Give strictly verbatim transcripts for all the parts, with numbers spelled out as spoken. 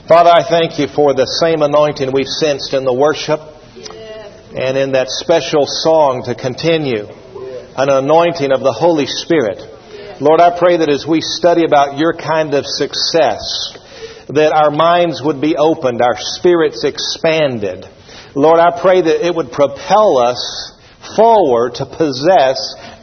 Father, I thank you for the same anointing we've sensed in the worship and in that special song to continue, an anointing of the Holy Spirit. Lord, I pray that as we study about your kind of success, that our minds would be opened, our spirits expanded. Lord, I pray that it would propel us forward to possess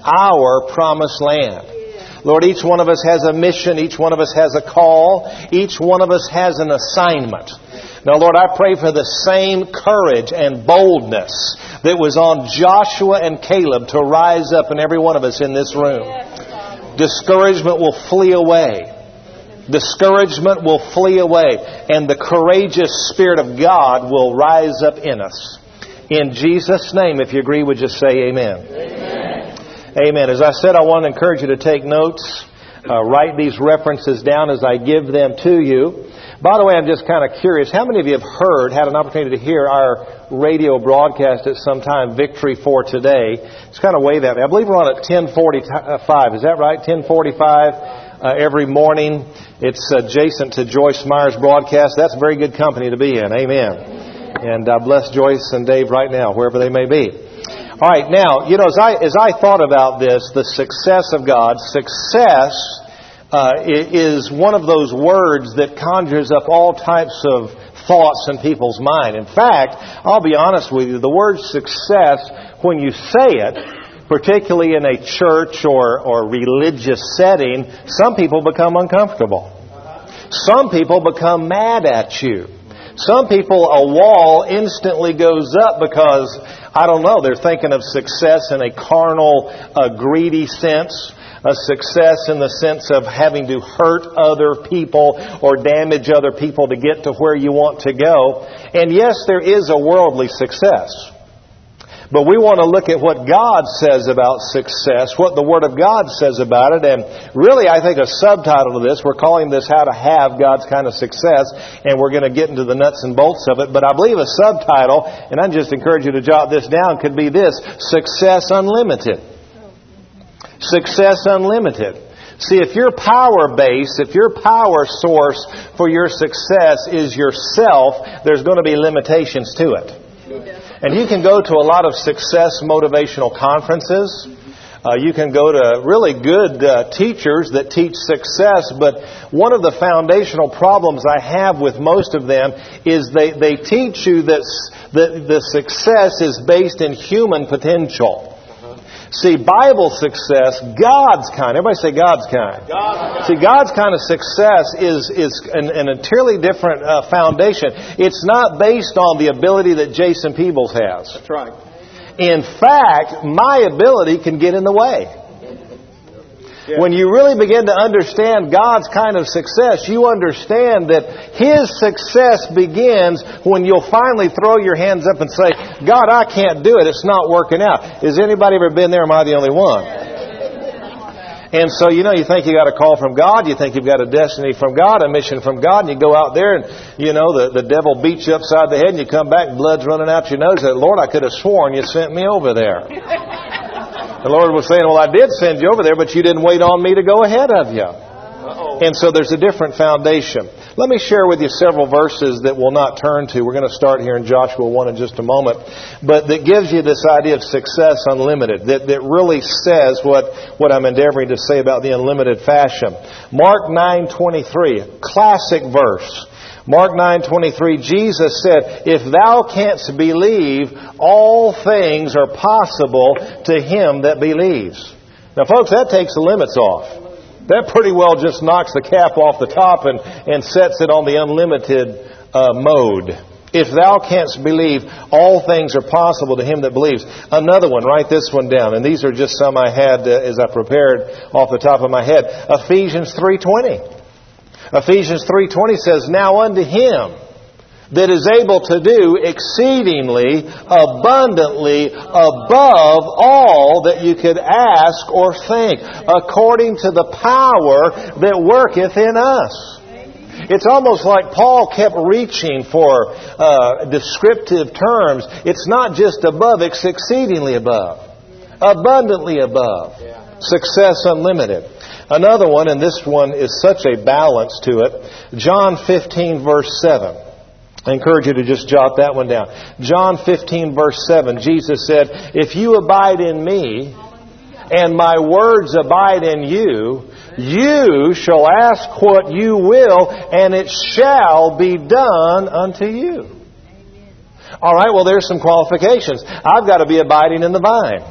our promised land. Lord, each one of us has a mission. Each one of us has a call. Each one of us has an assignment. Now, Lord, I pray for the same courage and boldness that was on Joshua and Caleb to rise up in every one of us in this room. Discouragement will flee away. Discouragement will flee away. And the courageous Spirit of God will rise up in us. In Jesus' name, if you agree, would you say amen? Amen. Amen. As I said, I want to encourage you to take notes. Uh, write these references down as I give them to you. By the way, I'm just kind of curious. How many of you have heard, had an opportunity to hear our radio broadcast at some time, Victory for Today? It's kind of way that way. I believe we're on at ten forty-five. Is that right? ten forty-five uh, every morning. It's adjacent to Joyce Meyer's broadcast. That's very good company to be in. Amen. And uh, bless Joyce and Dave right now, wherever they may be. All right, now, you know, as I as I thought about this, the success of God, success uh, is one of those words that conjures up all types of thoughts in people's mind. In fact, I'll be honest with you, the word success, when you say it, particularly in a church or, or religious setting, some people become uncomfortable. Some people become mad at you. Some people, a wall instantly goes up because, I don't know, they're thinking of success in a carnal, uh, greedy sense. A success in the sense of having to hurt other people or damage other people to get to where you want to go. And yes, there is a worldly success. But we want to look at what God says about success, what the Word of God says about it. And really, I think a subtitle to this, we're calling this How to Have God's Kind of Success. And we're going to get into the nuts and bolts of it. But I believe a subtitle, and I just encourage you to jot this down, could be this: Success Unlimited. Success Unlimited. See, if your power base, if your power source for your success is yourself, there's going to be limitations to it. And you can go to a lot of success motivational conferences. Uh, you can go to really good uh, teachers that teach success. But one of the foundational problems I have with most of them is they, they teach you that the, the success is based in human potential. See, Bible success, God's kind. Everybody say God's kind. God's See, God's kind of success is is an, an entirely different uh, foundation. It's not based on the ability that Jason Peebles has. That's right. In fact, my ability can get in the way. Yeah. When you really begin to understand God's kind of success, you understand that His success begins when you'll finally throw your hands up and say, God, I can't do it. It's not working out. Has anybody ever been there? Am I the only one? And so, you know, you think you got a call from God. You think you've got a destiny from God, a mission from God. And you go out there and, you know, the, the devil beats you upside the head and you come back and blood's running out your nose. And, Lord, I could have sworn you sent me over there. The Lord was saying, well, I did send you over there, but you didn't wait on me to go ahead of you. Uh-oh. And so there's a different foundation. Let me share with you several verses that we'll not turn to. We're going to start here in Joshua one in just a moment. But that gives you this idea of success unlimited. That, that really says what, what I'm endeavoring to say about the unlimited fashion. Mark nine twenty-three, classic verse. Mark nine twenty-three, Jesus said, if thou canst believe, all things are possible to him that believes. Now, folks, that takes the limits off. That pretty well just knocks the cap off the top and, and sets it on the unlimited uh, mode. If thou canst believe, all things are possible to him that believes. Another one, write this one down. And these are just some I had uh, as I prepared off the top of my head. Ephesians three twenty. Ephesians three twenty says, now unto him that is able to do exceedingly abundantly above all that you could ask or think, according to the power that worketh in us. It's almost like Paul kept reaching for uh, descriptive terms. It's not just above, it's exceedingly above. Abundantly above. Success unlimited. Another one, and this one is such a balance to it, John fifteen, verse seven. I encourage you to just jot that one down. John fifteen, verse seven, Jesus said, "If you abide in me, and my words abide in you, you shall ask what you will, and it shall be done unto you." All right, well, there's some qualifications. I've got to be abiding in the vine.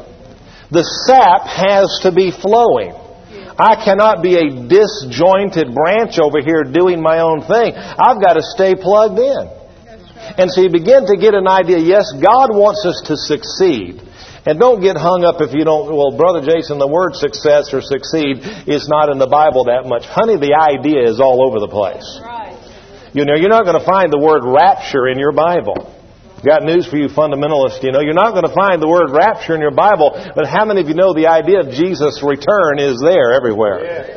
The sap has to be flowing. I cannot be a disjointed branch over here doing my own thing. I've got to stay plugged in. And so you begin to get an idea, yes, God wants us to succeed. And don't get hung up if you don't, well, Brother Jason, the word success or succeed is not in the Bible that much. Honey, the idea is all over the place. You know, you're not going to find the word rapture in your Bible. Got news for you fundamentalists. You know, you're not going to find the word rapture in your Bible, but how many of you know the idea of Jesus' return is there everywhere?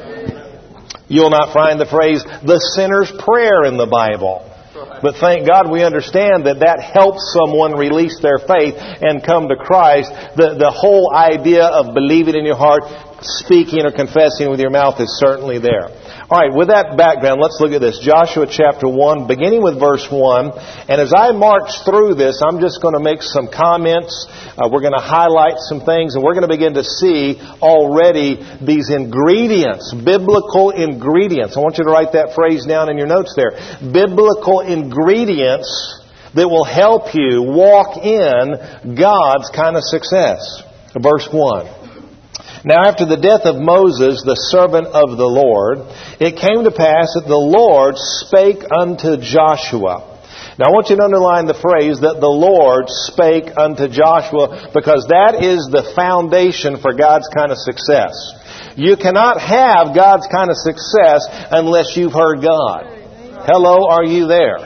You'll not find the phrase, the sinner's prayer in the Bible. But thank God we understand that that helps someone release their faith and come to Christ. The, the whole idea of believing in your heart, speaking or confessing with your mouth is certainly there. All right, with that background, let's look at this. Joshua chapter one, beginning with verse one. And as I march through this, I'm just going to make some comments. Uh, we're going to highlight some things, and we're going to begin to see already these ingredients, biblical ingredients. I want you to write that phrase down in your notes there. Biblical ingredients that will help you walk in God's kind of success. Verse one. Now after the death of Moses, the servant of the Lord, it came to pass that the Lord spake unto Joshua. Now I want you to underline the phrase that the Lord spake unto Joshua, because that is the foundation for God's kind of success. You cannot have God's kind of success unless you've heard God. Hello, are you there?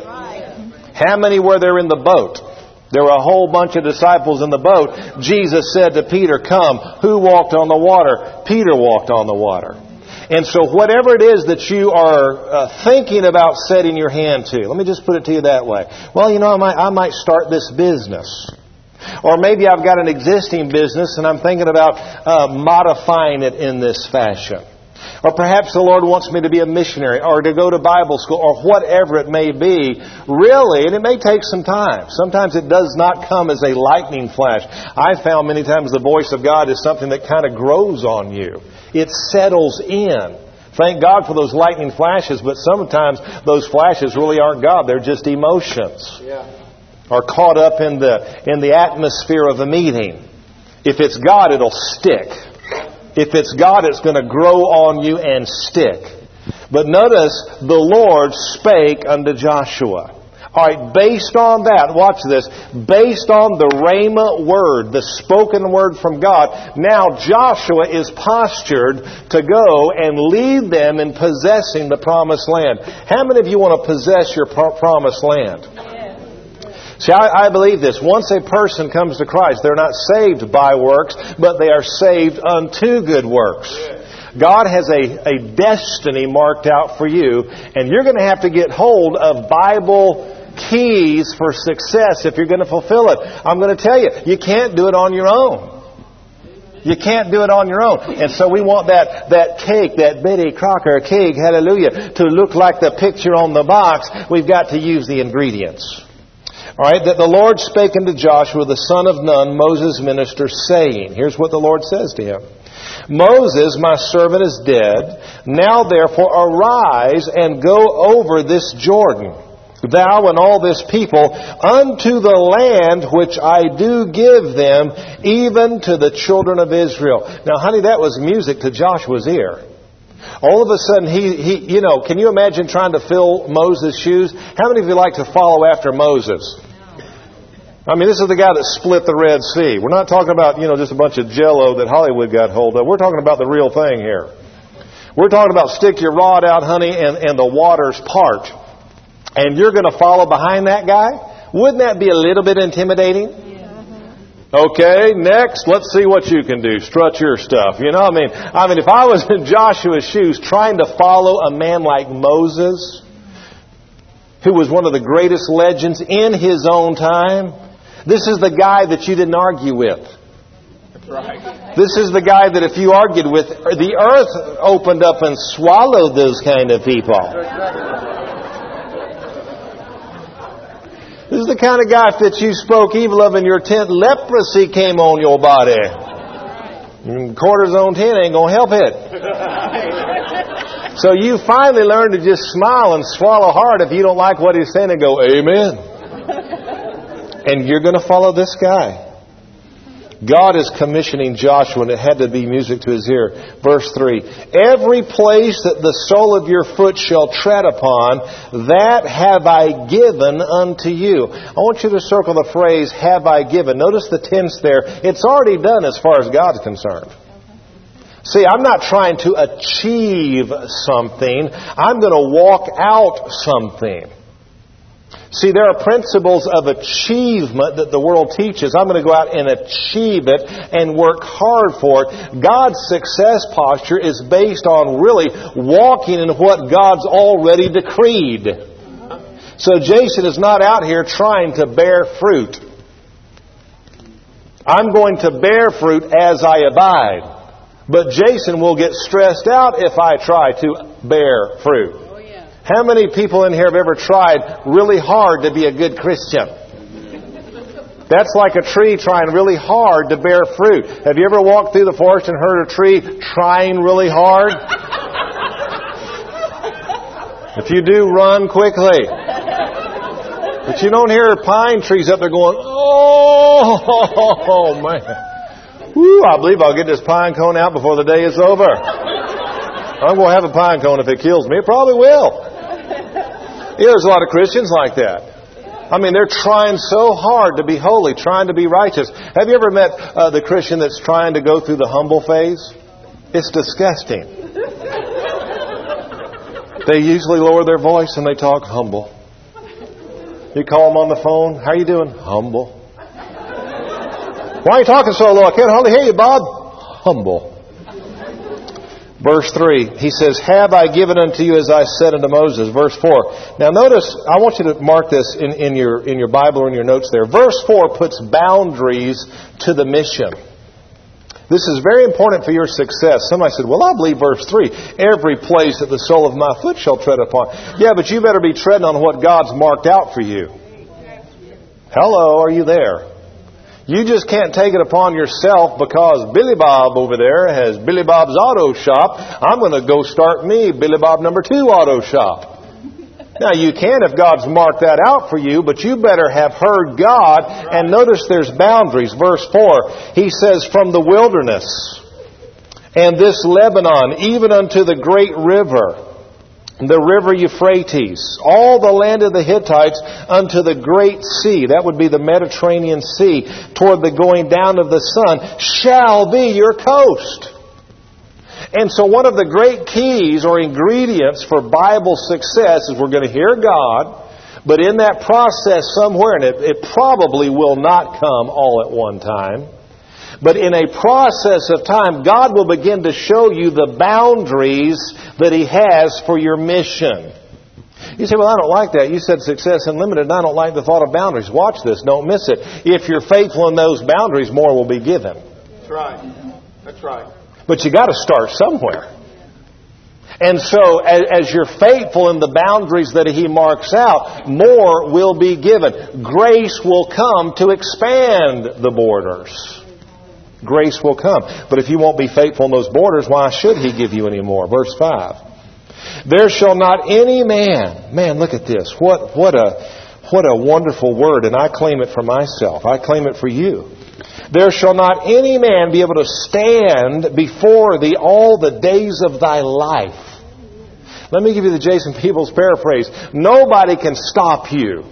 How many were there in the boat? There were a whole bunch of disciples in the boat. Jesus said to Peter, "Come." Who walked on the water? Peter walked on the water. And so whatever it is that you are uh, thinking about setting your hand to, let me just put it to you that way. Well, you know, I might, I might start this business. Or maybe I've got an existing business and I'm thinking about uh, modifying it in this fashion. Or perhaps the Lord wants me to be a missionary or to go to Bible school or whatever it may be. Really, and it may take some time. Sometimes it does not come as a lightning flash. I've found many times the voice of God is something that kind of grows on you. It settles in. Thank God for those lightning flashes, but sometimes those flashes really aren't God. They're just emotions. Yeah. Or caught up in the, in the atmosphere of a meeting. If it's God, it'll stick. If it's God, it's going to grow on you and stick. But notice, the Lord spake unto Joshua. All right, based on that, watch this. Based on the Rhema word, the spoken word from God, now Joshua is postured to go and lead them in possessing the promised land. How many of you want to possess your pro- promised land? See, I, I believe this. Once a person comes to Christ, they're not saved by works, but they are saved unto good works. God has a, a destiny marked out for you, and you're going to have to get hold of Bible keys for success if you're going to fulfill it. I'm going to tell you, you can't do it on your own. You can't do it on your own. And so we want that, that cake, that Betty Crocker cake, hallelujah, to look like the picture on the box. We've got to use the ingredients. All right, that the Lord spake unto Joshua, the son of Nun, Moses' minister, saying, here's what the Lord says to him. Moses, my servant, is dead. Now therefore arise and go over this Jordan, thou and all this people, unto the land which I do give them, even to the children of Israel. Now, honey, that was music to Joshua's ear. All of a sudden, he, he, you know, can you imagine trying to fill Moses' shoes? How many of you like to follow after Moses? I mean, this is the guy that split the Red Sea. We're not talking about, you know, just a bunch of jello that Hollywood got hold of. We're talking about the real thing here. We're talking about stick your rod out, honey, and, and the waters part. And you're going to follow behind that guy? Wouldn't that be a little bit intimidating? Okay, next, let's see what you can do. Strut your stuff. You know, I mean, I mean, if I was in Joshua's shoes trying to follow a man like Moses, who was one of the greatest legends in his own time, this is the guy that you didn't argue with. This is the guy that if you argued with, the earth opened up and swallowed those kind of people. This is the kind of guy that you spoke evil of in your tent. Leprosy came on your body. Cortisone ten ain't going to help it. So you finally learn to just smile and swallow hard if you don't like what he's saying and go, amen. And you're going to follow this guy. God is commissioning Joshua, and it had to be music to his ear. Verse three, every place that the sole of your foot shall tread upon, that have I given unto you. I want you to circle the phrase, have I given. Notice the tense there. It's already done as far as God's concerned. See, I'm not trying to achieve something. I'm going to walk out something. See, there are principles of achievement that the world teaches. I'm going to go out and achieve it and work hard for it. God's success posture is based on really walking in what God's already decreed. So Jason is not out here trying to bear fruit. I'm going to bear fruit as I abide. But Jason will get stressed out if I try to bear fruit. How many people in here have ever tried really hard to be a good Christian? That's like a tree trying really hard to bear fruit. Have you ever walked through the forest and heard a tree trying really hard? If you do, run quickly. But you don't hear pine trees up there going, oh, man. Woo, I believe I'll get this pine cone out before the day is over. I'm going to have a pine cone if it kills me. It probably will. Yeah, there's a lot of Christians like that. I mean, they're trying so hard to be holy, trying to be righteous. Have you ever met uh, the Christian that's trying to go through the humble phase? It's disgusting. They usually lower their voice and they talk humble. You call them on the phone, how are you doing? Humble. Why are you talking so low? I can't hardly hear you, Bob. Humble. Verse three, he says, have I given unto you as I said unto Moses. Verse four. Now notice, I want you to mark this in, in your in your Bible or in your notes there. Verse four puts boundaries to the mission. This is very important for your success. Somebody said, well, I believe verse three. Every place that the sole of my foot shall tread upon. Yeah, but you better be treading on what God's marked out for you. Hello, are you there? You just can't take it upon yourself because Billy Bob over there has Billy Bob's Auto Shop. I'm going to go start me Billy Bob number two Auto Shop. Now you can if God's marked that out for you, but you better have heard God. And notice there's boundaries. Verse four, he says, from the wilderness and this Lebanon, even unto the great river, the river Euphrates, all the land of the Hittites unto the great sea, that would be the Mediterranean Sea, toward the going down of the sun, shall be your coast. And so one of the great keys or ingredients for Bible success is we're going to hear God, but in that process somewhere, and it, it probably will not come all at one time, but in a process of time, God will begin to show you the boundaries that He has for your mission. You say, well, I don't like that. You said success unlimited, and I don't like the thought of boundaries. Watch this. Don't miss it. If you're faithful in those boundaries, more will be given. That's right. That's right. But you got to start somewhere. And so, as, as you're faithful in the boundaries that He marks out, more will be given. Grace will come to expand the borders. Grace will come. But if you won't be faithful in those borders, why should He give you any more? Verse five. There shall not any man... Man, look at this. What, what, a, what a wonderful word. And I claim it for myself. I claim it for you. There shall not any man be able to stand before thee all the days of thy life. Let me give you the Jason Peebles paraphrase. Nobody can stop you.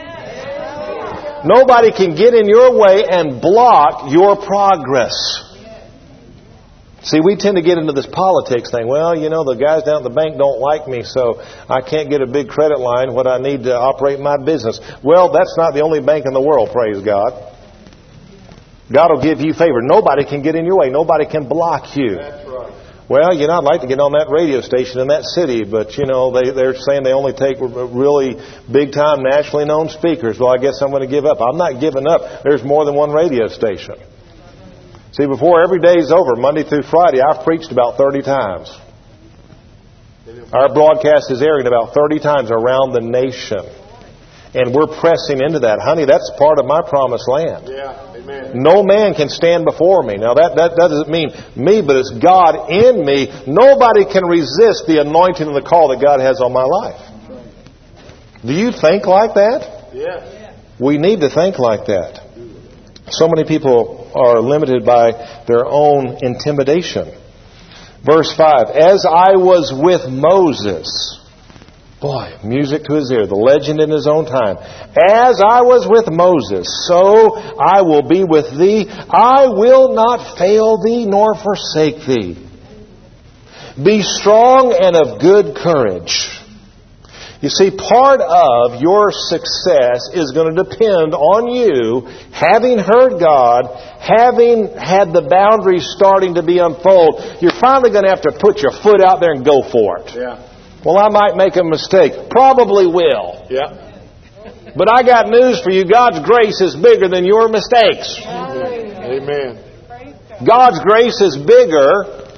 Nobody can get in your way and block your progress. See, we tend to get into this politics thing. Well, you know, the guys down at the bank don't like me, so I can't get a big credit line what I need to operate my business. Well, that's not the only bank in the world, praise God. God will give you favor. Nobody can get in your way. Nobody can block you. That's right. Well, you know, I'd like to get on that radio station in that city, but, you know, they, they're saying they only take really big-time, nationally known speakers. Well, I guess I'm going to give up. I'm not giving up. There's more than one radio station. See, before every day is over, Monday through Friday, I've preached about thirty times. Our broadcast is airing about thirty times around the nation. And we're pressing into that. Honey, that's part of my promised land. Yeah, amen. No man can stand before me. Now, that, that, that doesn't mean me, but it's God in me. Nobody can resist the anointing and the call that God has on my life. Do you think like that? Yes. We need to think like that. So many people are limited by their own intimidation. Verse five, as I was with Moses. Boy, music to his ear, the legend in his own time. As I was with Moses, so I will be with thee. I will not fail thee nor forsake thee. Be strong and of good courage. You see, part of your success is going to depend on you having heard God, having had the boundaries starting to be unfolded. You're finally going to have to put your foot out there and go for it. Yeah. Well, I might make a mistake. Probably will. Yeah. But I got news for you. God's grace is bigger than your mistakes. Amen. God's grace is bigger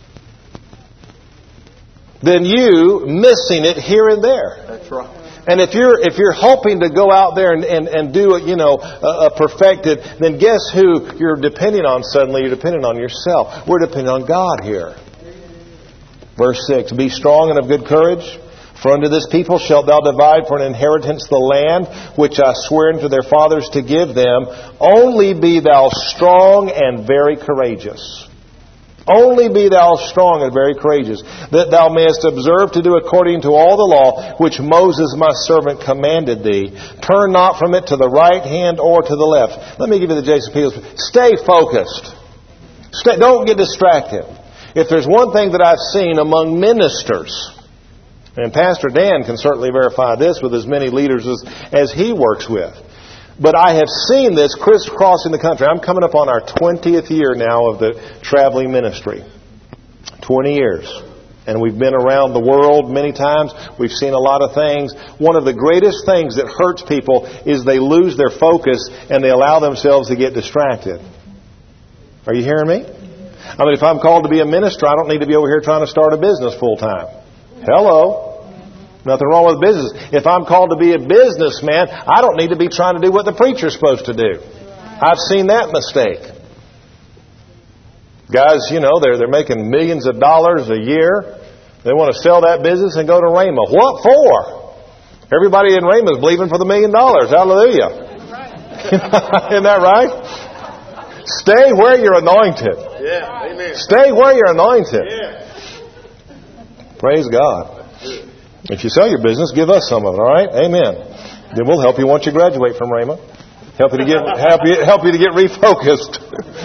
than you missing it here and there. That's right. And if you're if you're hoping to go out there and, and, and do it, you know, a, a perfected, then guess who you're depending on suddenly? You're depending on yourself. We're depending on God here. Verse six, be strong and of good courage, for unto this people shalt thou divide for an inheritance the land which I swear unto their fathers to give them. Only be thou strong and very courageous. Only be thou strong and very courageous, that thou mayest observe to do according to all the law which Moses my servant commanded thee. Turn not from it to the right hand or to the left. Let me give you the Jason Peels. Stay focused. Stay, don't get distracted. If there's one thing that I've seen among ministers, and Pastor Dan can certainly verify this with as many leaders as, as he works with, but I have seen this crisscrossing the country. I'm coming up on our twentieth year now of the traveling ministry. twenty years. And we've been around the world many times. We've seen a lot of things. One of the greatest things that hurts people is they lose their focus and they allow themselves to get distracted. Are you hearing me? I mean, if I'm called to be a minister, I don't need to be over here trying to start a business full time. Hello. Nothing wrong with business. If I'm called to be a businessman, I don't need to be trying to do what the preacher's supposed to do. I've seen that mistake. Guys, you know, they're, they're making millions of dollars a year. They want to sell that business and go to Rhema. What for? Everybody in Rhema is believing for the million dollars. Hallelujah. Isn't that right? Stay where you're anointed. Yeah, amen. Stay where you're anointed. Yeah. Praise God. If you sell your business, give us some of it, all right? Amen. Then we'll help you once you graduate from Rhema. Help you to get help you help you to get refocused.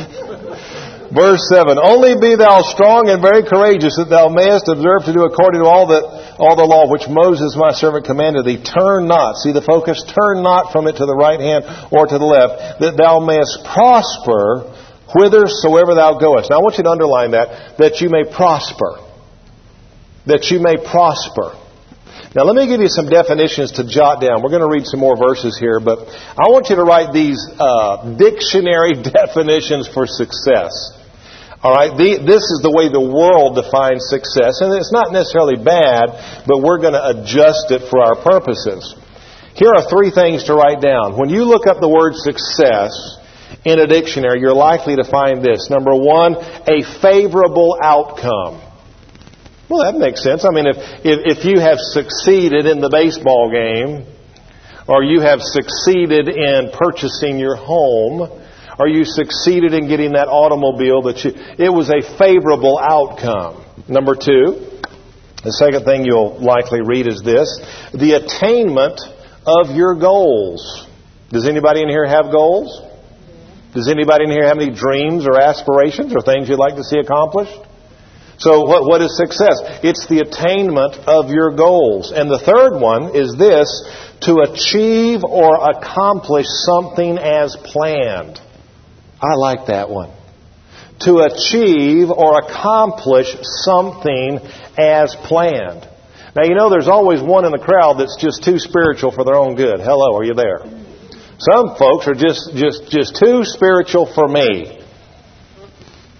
Verse seven. Only be thou strong and very courageous, that thou mayest observe to do according to all that all the law which Moses my servant commanded thee. Turn not, see the focus, turn not from it to the right hand or to the left, that thou mayest prosper whithersoever thou goest. Now I want you to underline that, that you may prosper. That you may prosper. Now let me give you some definitions to jot down. We're going to read some more verses here, but I want you to write these uh, dictionary definitions for success. All right, the, this is the way the world defines success, and it's not necessarily bad, but we're going to adjust it for our purposes. Here are three things to write down. When you look up the word success in a dictionary, you're likely to find this. Number one, a favorable outcome. Well, that makes sense. I mean, if, if if you have succeeded in the baseball game, or you have succeeded in purchasing your home, or you succeeded in getting that automobile, that you, it was a favorable outcome. Number two, the second thing you'll likely read is this: the attainment of your goals. Does anybody in here have goals? Does anybody in here have any dreams or aspirations or things you'd like to see accomplished? So what, what is success? It's the attainment of your goals. And the third one is this: to achieve or accomplish something as planned. I like that one. To achieve or accomplish something as planned. Now, you know, there's always one in the crowd that's just too spiritual for their own good. Hello, are you there? Some folks are just, just, just too spiritual for me.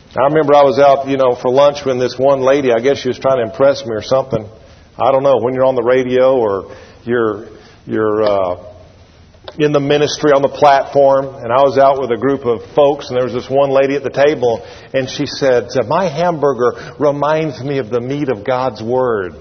I remember I was out, you know, for lunch when this one lady, I guess she was trying to impress me or something. I don't know, when you're on the radio or you're, you're, uh, in the ministry on the platform, and I was out with a group of folks, and there was this one lady at the table, and she said, "My hamburger reminds me of the meat of God's Word."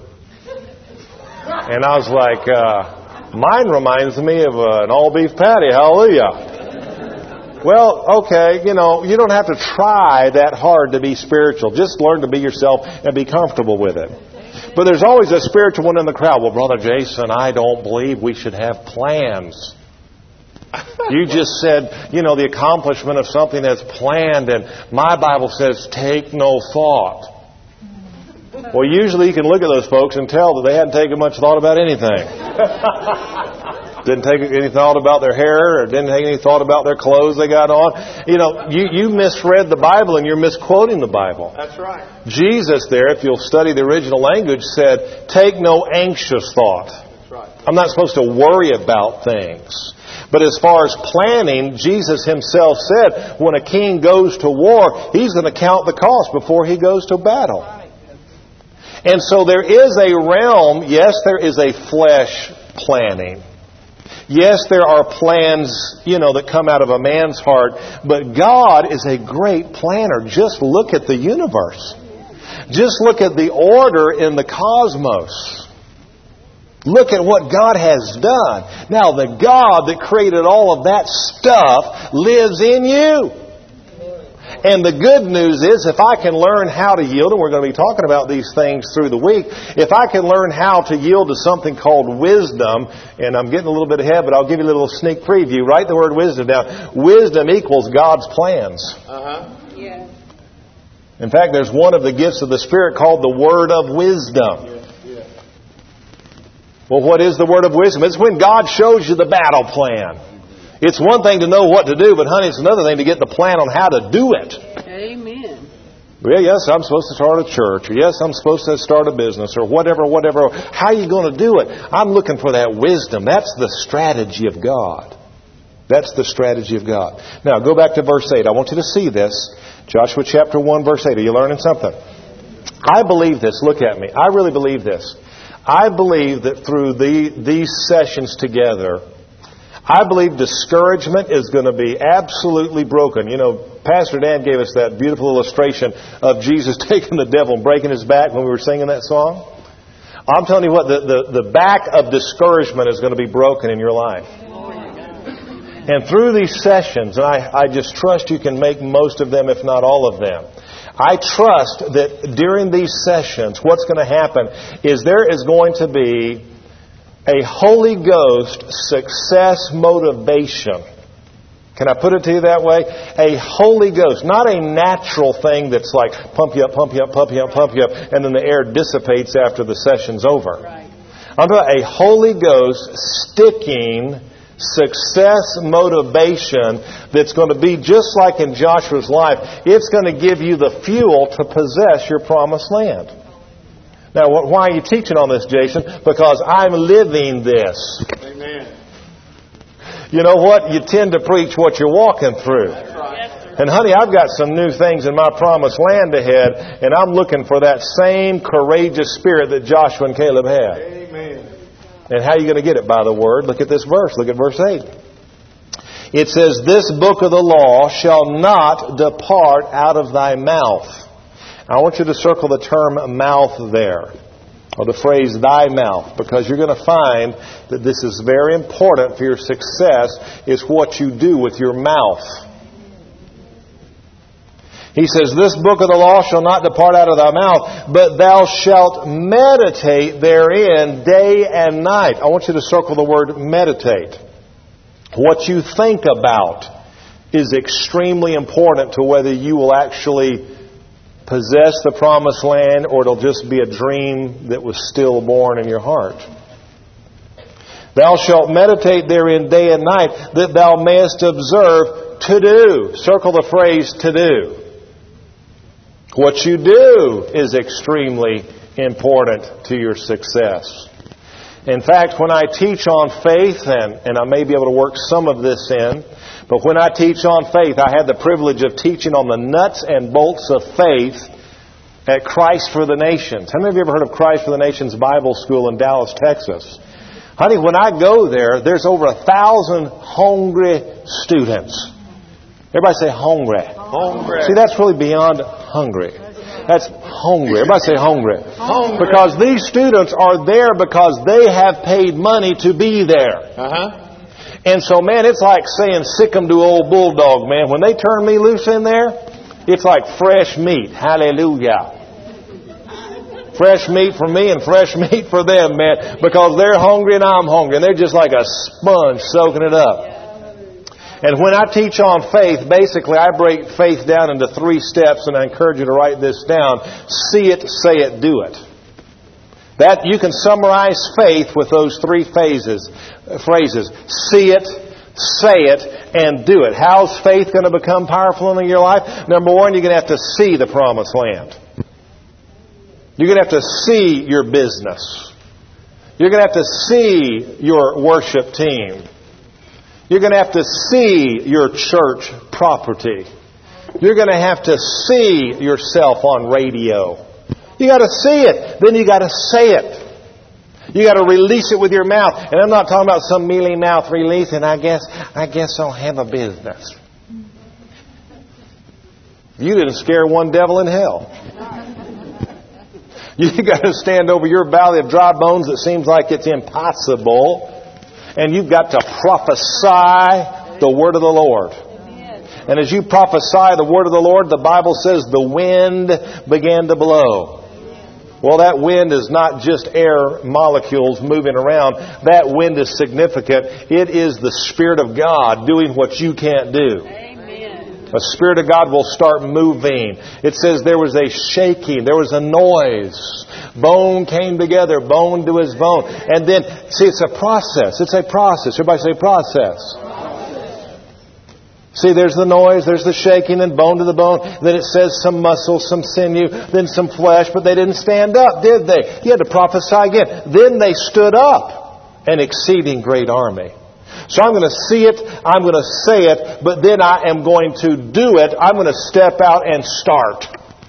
And I was like, uh, mine reminds me of uh, an all-beef patty. Hallelujah. Well, okay, you know, you don't have to try that hard to be spiritual. Just learn to be yourself and be comfortable with it. But there's always a spiritual one in the crowd. "Well, Brother Jason, I don't believe we should have plans. You just said, you know, the accomplishment of something that's planned, and my Bible says take no thought." Well, usually you can look at those folks and tell that they hadn't taken much thought about anything. Didn't take any thought about their hair, or didn't take any thought about their clothes they got on. You know, you, you misread the Bible and you're misquoting the Bible. That's right. Jesus there, if you'll study the original language, said, take no anxious thought. That's right. I'm not supposed to worry about things. But as far as planning, Jesus himself said, when a king goes to war, he's going to count the cost before he goes to battle. And so there is a realm, yes, there is a flesh planning. Yes, there are plans, you know, that come out of a man's heart. But God is a great planner. Just look at the universe. Just look at the order in the cosmos. Look at what God has done. Now, the God that created all of that stuff lives in you. And the good news is, if I can learn how to yield, and we're going to be talking about these things through the week, if I can learn how to yield to something called wisdom, and I'm getting a little bit ahead, but I'll give you a little sneak preview. Write the word wisdom down. Wisdom equals God's plans. Uh-huh. Yeah. In fact, there's one of the gifts of the Spirit called the word of wisdom. Yeah. Well, what is the word of wisdom? It's when God shows you the battle plan. It's one thing to know what to do, but honey, it's another thing to get the plan on how to do it. Amen. Well, yes, I'm supposed to start a church, or yes, I'm supposed to start a business, or whatever, whatever. How are you going to do it? I'm looking for that wisdom. That's the strategy of God. That's the strategy of God. Now, go back to verse eight. I want you to see this. Joshua chapter one, verse eight. Are you learning something? I believe this. Look at me. I really believe this. I believe that through the, these sessions together, I believe discouragement is going to be absolutely broken. You know, Pastor Dan gave us that beautiful illustration of Jesus taking the devil and breaking his back when we were singing that song. I'm telling you what, the, the, the back of discouragement is going to be broken in your life. And through these sessions, and I, I just trust you can make most of them, if not all of them. I trust that during these sessions, what's going to happen is there is going to be a Holy Ghost success motivation. Can I put it to you that way? A Holy Ghost, not a natural thing that's like pump you up, pump you up, pump you up, pump you up, and then the air dissipates after the session's over. Right. I'm talking about a Holy Ghost sticking success motivation that's going to be just like in Joshua's life. It's going to give you the fuel to possess your promised land. Now, why are you teaching on this, Jason? Because I'm living this. Amen. You know what? You tend to preach what you're walking through. That's right. And honey, I've got some new things in my promised land ahead, and I'm looking for that same courageous spirit that Joshua and Caleb had. Amen. And how are you going to get it? By the Word. Look at this verse. Look at verse eight. It says, "This book of the law shall not depart out of thy mouth." I want you to circle the term mouth there, or the phrase thy mouth, because you're going to find that this is very important for your success, is what you do with your mouth. He says, "This book of the law shall not depart out of thy mouth, but thou shalt meditate therein day and night." I want you to circle the word meditate. What you think about is extremely important to whether you will actually possess the promised land, or it'll just be a dream that was stillborn in your heart. "Thou shalt meditate therein day and night, that thou mayest observe to do." Circle the phrase to do. What you do is extremely important to your success. In fact, when I teach on faith, and, and I may be able to work some of this in, but when I teach on faith, I had the privilege of teaching on the nuts and bolts of faith at Christ for the Nations. How many of you ever heard of Christ for the Nations Bible School in Dallas, Texas? Honey, when I go there, there's over a thousand hungry students. Everybody say hungry. Hungry. See, that's really beyond hungry. That's hungry. Everybody say hungry. Hungry. Because these students are there because they have paid money to be there. Uh-huh. And so, man, it's like saying sick 'em to old bulldog, man. When they turn me loose in there, it's like fresh meat. Hallelujah. Fresh meat for me and fresh meat for them, man. Because they're hungry and I'm hungry. And they're just like a sponge soaking it up. And when I teach on faith, basically I break faith down into three steps, and I encourage you to write this down. See it, say it, do it. That you can summarize faith with those three phases, phrases. See it, say it, and do it. How's faith going to become powerful in your life? Number one, you're going to have to see the promised land. You're going to have to see your business. You're going to have to see your worship team. You're going to have to see your church property. You're going to have to see yourself on radio. You got to see it. Then you got to say it. You got to release it with your mouth. And I'm not talking about some mealy mouth release, and I guess I guess I'll have a business. You didn't scare one devil in hell. You got to stand over your valley of dry bones that seems like it's impossible. And you've got to prophesy the word of the Lord. And as you prophesy the word of the Lord, the Bible says the wind began to blow. Well, that wind is not just air molecules moving around. That wind is significant. It is the Spirit of God doing what you can't do. The Spirit of God will start moving. It says there was a shaking. There was a noise. Bone came together. Bone to his bone. And then, see, it's a process. It's a process. Everybody say process. See, there's the noise, there's the shaking, and bone to the bone. Then it says some muscle, some sinew, then some flesh. But they didn't stand up, did they? You had to prophesy again. Then they stood up, an exceeding great army. So I'm going to see it, I'm going to say it, but then I am going to do it. I'm going to step out and start.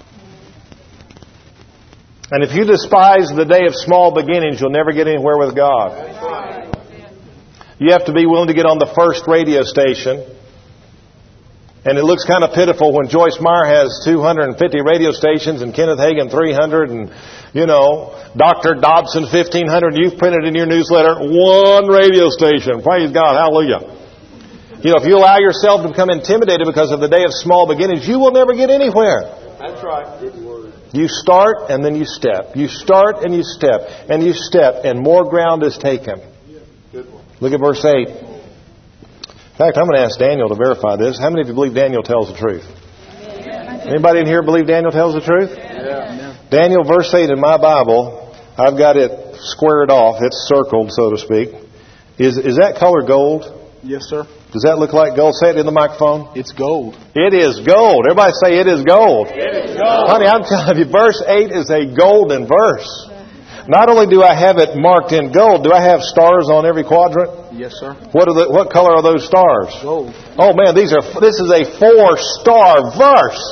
And if you despise the day of small beginnings, you'll never get anywhere with God. You have to be willing to get on the first radio station. And it looks kind of pitiful when Joyce Meyer has two hundred fifty radio stations and Kenneth Hagin three hundred and, you know, Doctor Dobson fifteen hundred. You've printed in your newsletter one radio station. Praise God. Hallelujah. You know, if you allow yourself to become intimidated because of the day of small beginnings, you will never get anywhere. That's right. Good word. You start and then you step. You start and you step and you step, and more ground is taken. Good one. Look at verse eight. In fact, I'm going to ask Daniel to verify this. How many of you believe Daniel tells the truth? Anybody in here believe Daniel tells the truth? Yeah. Daniel, verse eight in my Bible, I've got it squared off. It's circled, so to speak. Is is that color gold? Yes, sir. Does that look like gold? Say it in the microphone. It's gold. It is gold. Everybody say it is gold. It is gold. Honey, I'm telling you, verse eight is a golden verse. Not only do I have it marked in gold, do I have stars on every quadrant? Yes, sir. What are the, what color are those stars? Gold. Oh man, these are this is a four-star verse.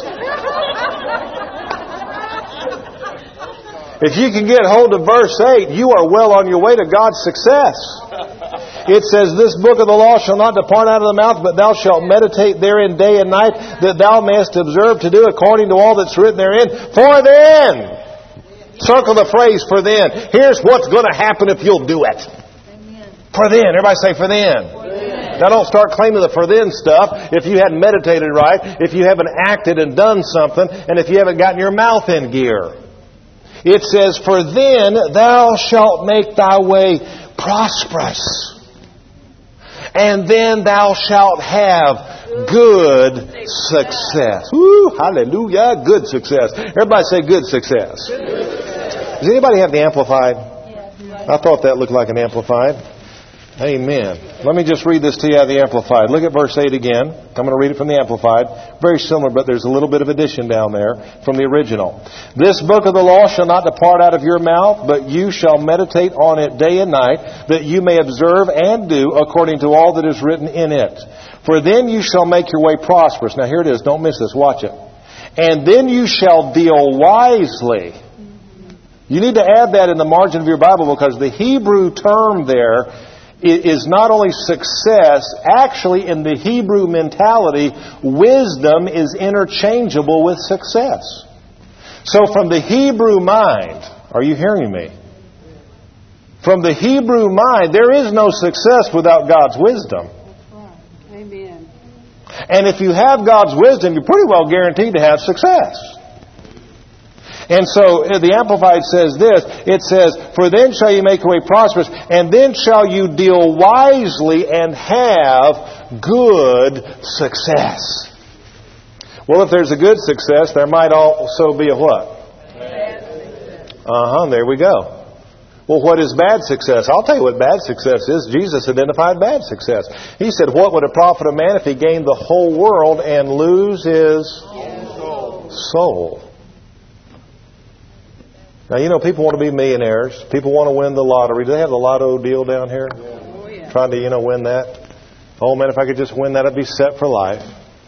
If you can get hold of verse eight, you are well on your way to God's success. It says, "This book of the law shall not depart out of the mouth, but thou shalt meditate therein day and night, that thou mayest observe to do according to all that's written therein. For then," circle the phrase "for then." Here's what's going to happen if you'll do it. For then. Everybody say for then. For then. Now don't start claiming the for then stuff if you hadn't meditated right, if you haven't acted and done something, and if you haven't gotten your mouth in gear. It says, "For then thou shalt make thy way prosperous, and then thou shalt have good success." Woo, hallelujah, good success. Everybody say good success. Does anybody have the Amplified? I thought that looked like an Amplified. Amen. Let me just read this to you out of the Amplified. Look at verse eight again. I'm going to read it from the Amplified. Very similar, but there's a little bit of addition down there from the original. This book of the law shall not depart out of your mouth, but you shall meditate on it day and night, that you may observe and do according to all that is written in it. For then you shall make your way prosperous. Now here it is. Don't miss this. Watch it. And then you shall deal wisely. You need to add that in the margin of your Bible, because the Hebrew term there is not only success. Actually, in the Hebrew mentality, wisdom is interchangeable with success. So from the Hebrew mind, are you hearing me? From the Hebrew mind, there is no success without God's wisdom. Amen. And if you have God's wisdom, you're pretty well guaranteed to have success. And so the Amplified says this. It says, for then shall you make your way prosperous, and then shall you deal wisely and have good success. Well, if there's a good success, there might also be a what? Uh-huh, there we go. Well, what is bad success? I'll tell you what bad success is. Jesus identified bad success. He said, what would it profit a man if he gained the whole world and lose his soul? soul? Now, you know, people want to be millionaires. People want to win the lottery. Do they have the lotto deal down here? Oh, yeah. Trying to, you know, win that. Oh, man, if I could just win that, I'd be set for life.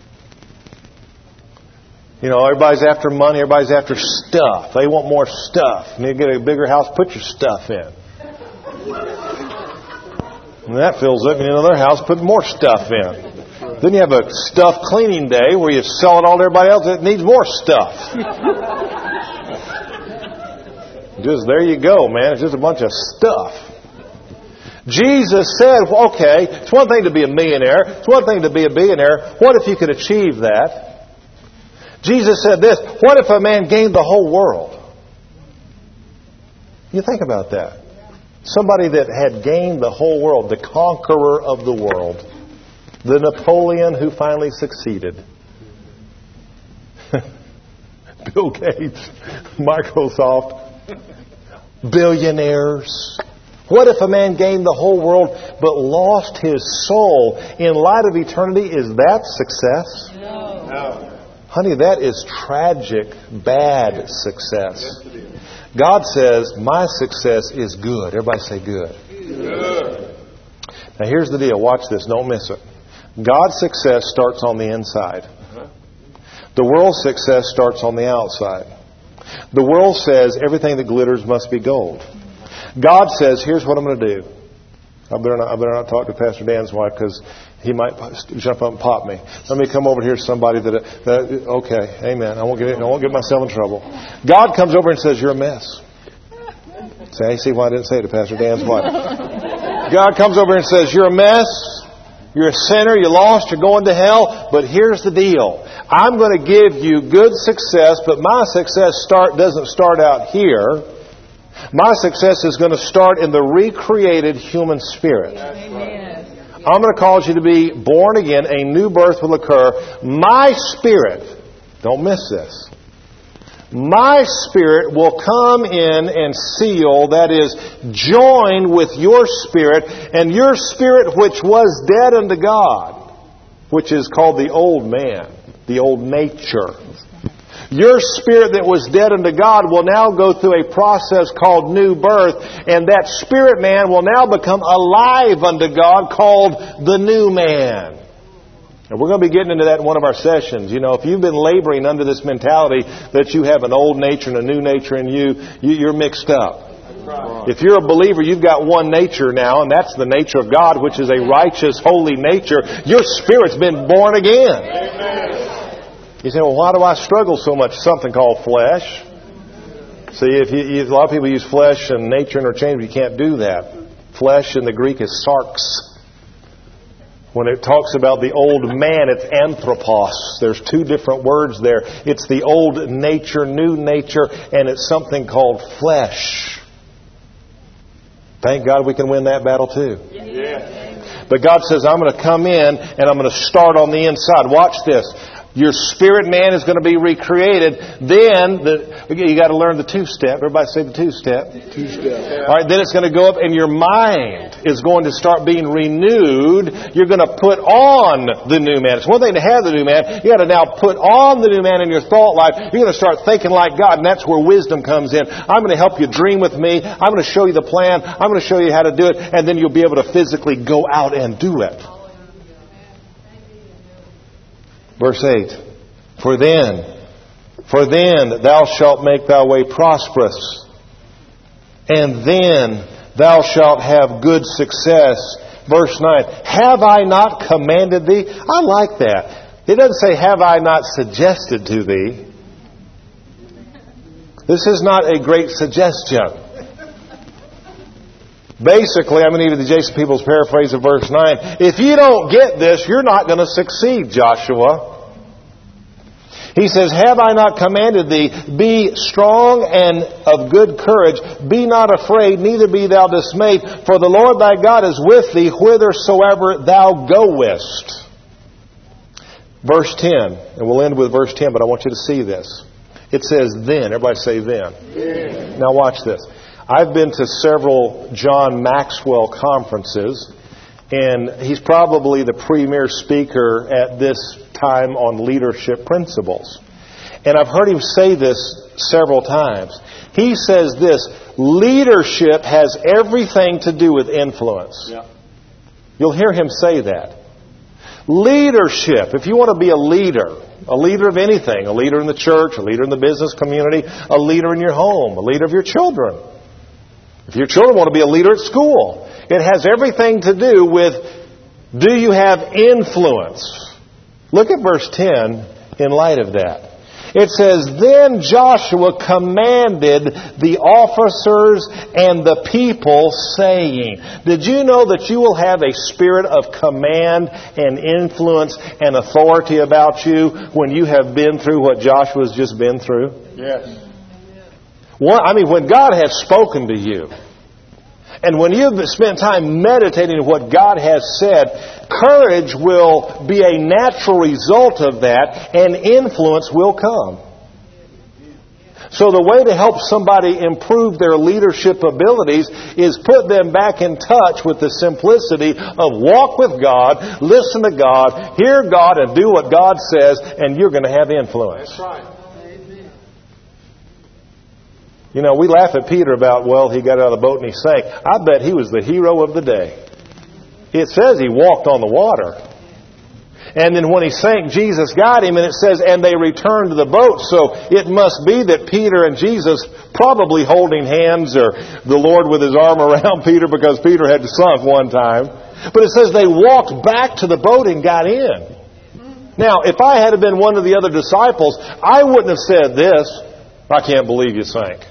You know, everybody's after money. Everybody's after stuff. They want more stuff. You need to get a bigger house, put your stuff in. And that fills up. You need another house, put more stuff in. Then you have a stuff cleaning day where you sell it all to everybody else that needs more stuff. Just there you go, man. It's just a bunch of stuff. Jesus said, okay, it's one thing to be a millionaire. It's one thing to be a billionaire. What if you could achieve that? Jesus said this, what if a man gained the whole world? You think about that. Somebody that had gained the whole world, the conqueror of the world, the Napoleon who finally succeeded. Bill Gates, Microsoft, billionaires. What if a man gained the whole world but lost his soul? In light of eternity, is that success? No. No. Honey, that is tragic, bad success. God says, my success is good. Everybody say good. Good. Now here's the deal. Watch this. Don't miss it. God's success starts on the inside. The world's success starts on the outside. The world says everything that glitters must be gold. God says, here's what I'm going to do. I better not, I better not talk to Pastor Dan's wife, because he might jump up and pop me. Let me come over here to somebody that, that okay, amen. I won't get I won't get myself in trouble. God comes over and says, you're a mess. Say, see why I didn't say it to Pastor Dan's wife. God comes over and says, you're a mess. You're a sinner. You're lost. You're going to hell. But here's the deal. I'm going to give you good success, but my success start doesn't start out here. My success is going to start in the recreated human spirit. Amen. I'm going to cause you to be born again. A new birth will occur. My spirit, don't miss this, my spirit will come in and seal, that is, join with your spirit, and your spirit which was dead unto God, which is called the old man, the old nature. Your spirit that was dead unto God will now go through a process called new birth, and that spirit man will now become alive unto God, called the new man. And we're going to be getting into that in one of our sessions. You know, if you've been laboring under this mentality that you have an old nature and a new nature in you, you're mixed up. If you're a believer, you've got one nature now, and that's the nature of God, which is a righteous, holy nature. Your spirit's been born again. Amen. You say, well, why do I struggle so much? Something called flesh. See, if you, a lot of people use flesh and nature interchangeably. You can't do that. Flesh in the Greek is sarx. When it talks about the old man, it's anthropos. There's two different words there. It's the old nature, new nature, and it's something called flesh. Thank God we can win that battle too. Yeah. But God says, I'm going to come in and I'm going to start on the inside. Watch this. Your spirit man is going to be recreated. Then the, you got to learn the two-step. Everybody say the two-step. Two-step. All right. Then it's going to go up, and your mind is going to start being renewed. You're going to put on the new man. It's one thing to have the new man. You got to now put on the new man in your thought life. You're going to start thinking like God, and that's where wisdom comes in. I'm going to help you dream with me. I'm going to show you the plan. I'm going to show you how to do it, and then you'll be able to physically go out and do it. Verse eight, For then, for then thou shalt make thy way prosperous, and then thou shalt have good success. Verse nine, Have I not commanded thee? I like that. It doesn't say, Have I not suggested to thee? This is not a great suggestion. Basically, I'm going to give you the Jason Peoples paraphrase of verse nine. If you don't get this, you're not going to succeed, Joshua. He says, Have I not commanded thee, be strong and of good courage, be not afraid, neither be thou dismayed, for the Lord thy God is with thee whithersoever thou goest. Verse ten, and we'll end with verse ten, but I want you to see this. It says, Then. Everybody say then. Yeah. Now watch this. I've been to several John Maxwell conferences, and he's probably the premier speaker at this time on leadership principles. And I've heard him say this several times. He says this, leadership has everything to do with influence. Yeah. You'll hear him say that. Leadership, if you want to be a leader, a leader of anything, a leader in the church, a leader in the business community, a leader in your home, a leader of your children. If your children want to be a leader at school, it has everything to do with, do you have influence? Look at verse ten in light of that. It says, Then Joshua commanded the officers and the people, saying, Did you know that you will have a spirit of command and influence and authority about you when you have been through what Joshua's just been through? Yes. One, I mean, when God has spoken to you, and when you've spent time meditating on what God has said, courage will be a natural result of that, and influence will come. So the way to help somebody improve their leadership abilities is put them back in touch with the simplicity of walk with God, listen to God, hear God, and do what God says, and you're going to have influence. That's right. You know, we laugh at Peter about, well, he got out of the boat and he sank. I bet he was the hero of the day. It says he walked on the water. And then when he sank, Jesus got him, and it says, and they returned to the boat. So it must be that Peter and Jesus probably holding hands, or the Lord with his arm around Peter, because Peter had sunk one time. But it says they walked back to the boat and got in. Now, if I had been one of the other disciples, I wouldn't have said this, I can't believe you sank.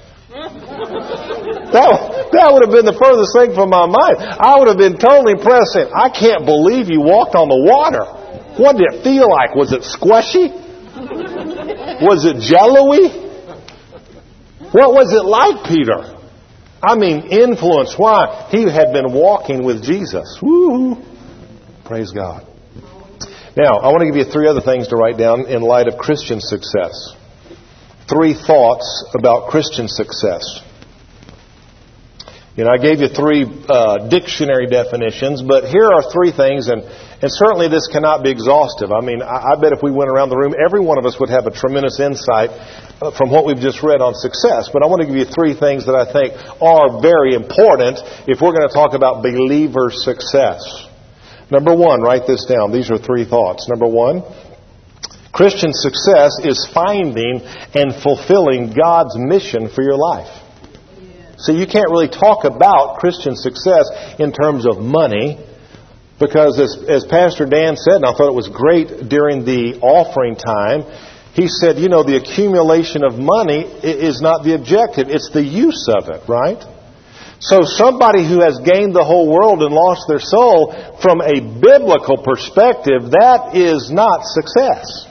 That, that would have been the furthest thing from my mind. I would have been totally impressed. I can't believe you walked on the water. What did it feel like? Was it squishy? Was it jello-y? What was it like, Peter? I mean, influence. Why? He had been walking with Jesus. Woo! Praise God. Now, I want to give you three other things to write down in light of Christian success. Three thoughts about Christian success. You know, I gave you three uh, dictionary definitions, but here are three things, and, and certainly this cannot be exhaustive. I mean, I, I bet if we went around the room, every one of us would have a tremendous insight from what we've just read on success. But I want to give you three things that I think are very important if we're going to talk about believer success. Number one, write this down. These are three thoughts. Number one, Christian success is finding and fulfilling God's mission for your life. So you can't really talk about Christian success in terms of money, because as, as Pastor Dan said, and I thought it was great during the offering time, he said, you know, the accumulation of money is not the objective, it's the use of it, right? So somebody who has gained the whole world and lost their soul, from a biblical perspective, that is not success.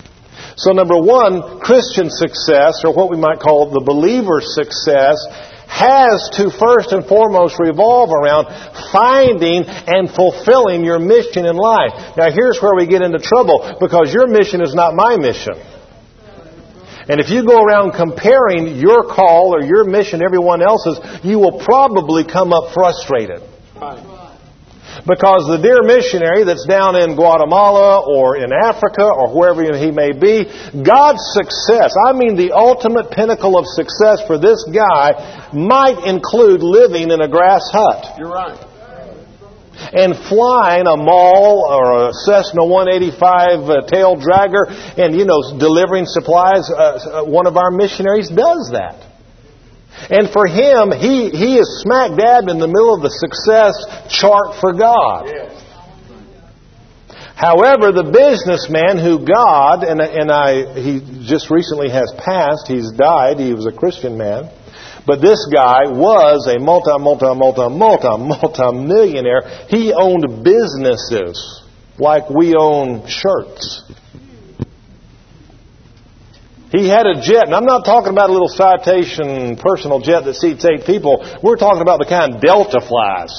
So number one, Christian success, or what we might call the believer's success, has to first and foremost revolve around finding and fulfilling your mission in life. Now here's where we get into trouble, because your mission is not my mission. And if you go around comparing your call or your mission to everyone else's, you will probably come up frustrated. Because the dear missionary that's down in Guatemala or in Africa or wherever he may be, God's success, I mean the ultimate pinnacle of success for this guy, might include living in a grass hut. You're right. And flying a Maul or a Cessna one eighty-five uh, tail dragger and, you know, delivering supplies. Uh, one of our missionaries does that. And for him, he, he is smack dab in the middle of the success chart for God. Yes. However, the businessman who God, and, and I, he just recently has passed, he's died, he was a Christian man, but this guy was a multi, multi, multi, multi, multi-millionaire. He owned businesses like we own shirts. He had a jet, and I'm not talking about a little Citation personal jet that seats eight people. We're talking about the kind Delta flies.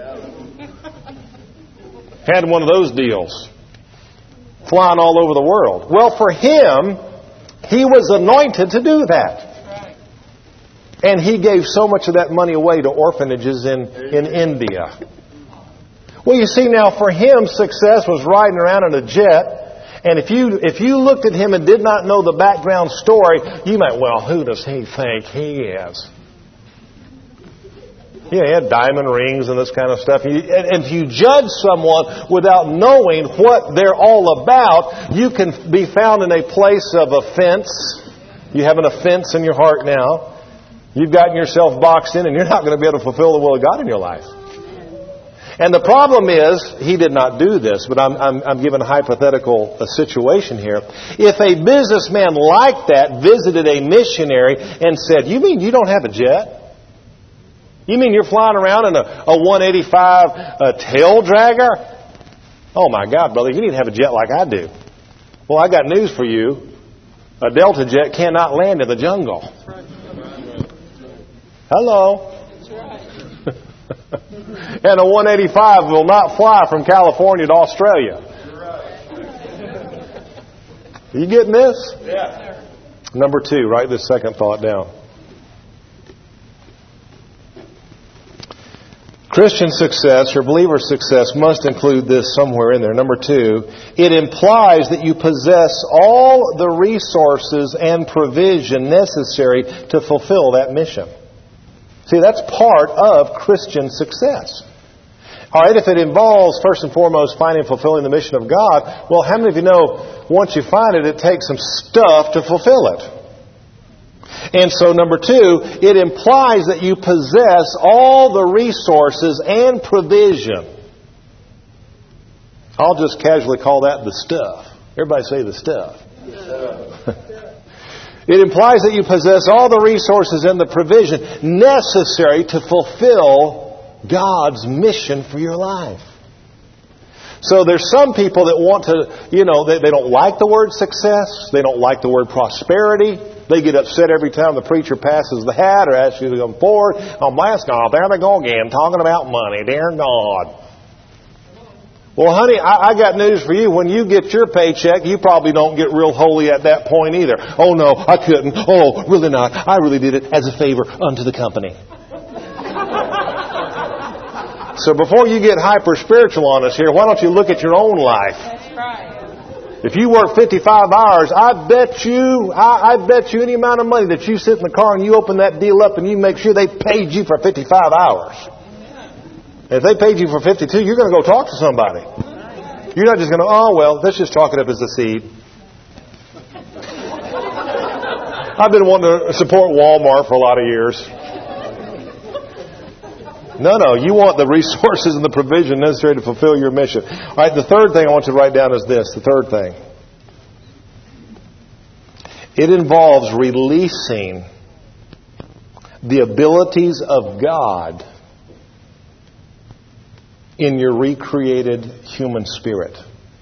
Had one of those deals. Flying all over the world. Well, for him, he was anointed to do that. And he gave so much of that money away to orphanages in, in India. Well, you see, now for him, success was riding around in a jet. And if you if you looked at him and did not know the background story, you might, well, who does he think he is? Yeah, he had diamond rings and this kind of stuff. And if you judge someone without knowing what they're all about, you can be found in a place of offense. You have an offense in your heart now. You've gotten yourself boxed in, and you're not going to be able to fulfill the will of God in your life. And the problem is, he did not do this, but I'm, I'm, I'm giving a hypothetical a situation here. If a businessman like that visited a missionary and said, you mean you don't have a jet? You mean you're flying around in a, a one eighty-five a tail dragger? Oh my God, brother, you need to have a jet like I do. Well, I got news for you. A Delta jet cannot land in the jungle. Hello. And a one eighty-five will not fly from California to Australia. Are you getting this? Yeah. Number two, write this second thought down. Christian success or believer success must include this somewhere in there. Number two, it implies that you possess all the resources and provision necessary to fulfill that mission. See, that's part of Christian success. All right, if it involves, first and foremost, finding and fulfilling the mission of God, well, how many of you know, once you find it, it takes some stuff to fulfill it? And so, number two, it implies that you possess all the resources and provision. I'll just casually call that the stuff. Everybody say the stuff. It implies that you possess all the resources and the provision necessary to fulfill God's mission for your life. So there's some people that want to, you know, they, they don't like the word success. They don't like the word prosperity. They get upset every time the preacher passes the hat or asks you to come forward. Oh, bless God, there they go again, talking about money. Dear God. Well, honey, I, I got news for you. When you get your paycheck, you probably don't get real holy at that point either. Oh, no, I couldn't. Oh, really not. I really did it as a favor unto the company. So before you get hyper-spiritual on us here, why don't you look at your own life? That's right. If you work fifty-five hours, I bet you, I, I bet you any amount of money that you sit in the car and you open that deal up and you make sure they paid you for fifty-five hours. If they paid you for fifty-two, you're going to go talk to somebody. You're not just going to, oh, well, let's just chalk it up as a seed. I've been wanting to support Walmart for a lot of years. No, no, you want the resources and the provision necessary to fulfill your mission. All right, the third thing I want you to write down is this, the third thing. It involves releasing the abilities of God in your recreated human spirit.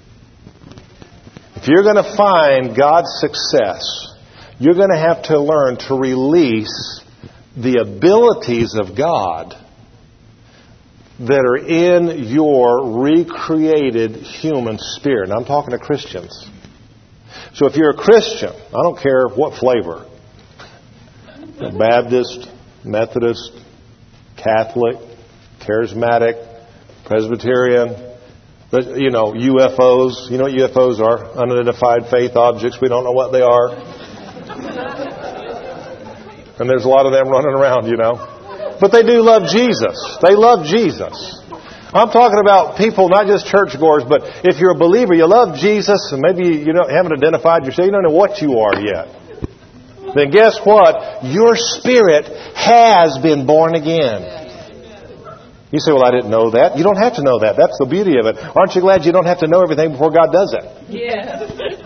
If you're going to find God's success, you're going to have to learn to release the abilities of God that are in your recreated human spirit. And I'm talking to Christians. So if you're a Christian, I don't care what flavor, Baptist, Methodist, Catholic, Charismatic, Presbyterian, you know, U F Os. You know what U F Os are? Unidentified faith objects. We don't know what they are. And there's a lot of them running around, you know. But they do love Jesus. They love Jesus. I'm talking about people, not just churchgoers, but if you're a believer, you love Jesus, and maybe you don't, haven't identified yourself, you don't know what you are yet. Then guess what? Your spirit has been born again. You say, well, I didn't know that. You don't have to know that. That's the beauty of it. Aren't you glad you don't have to know everything before God does it? Yes.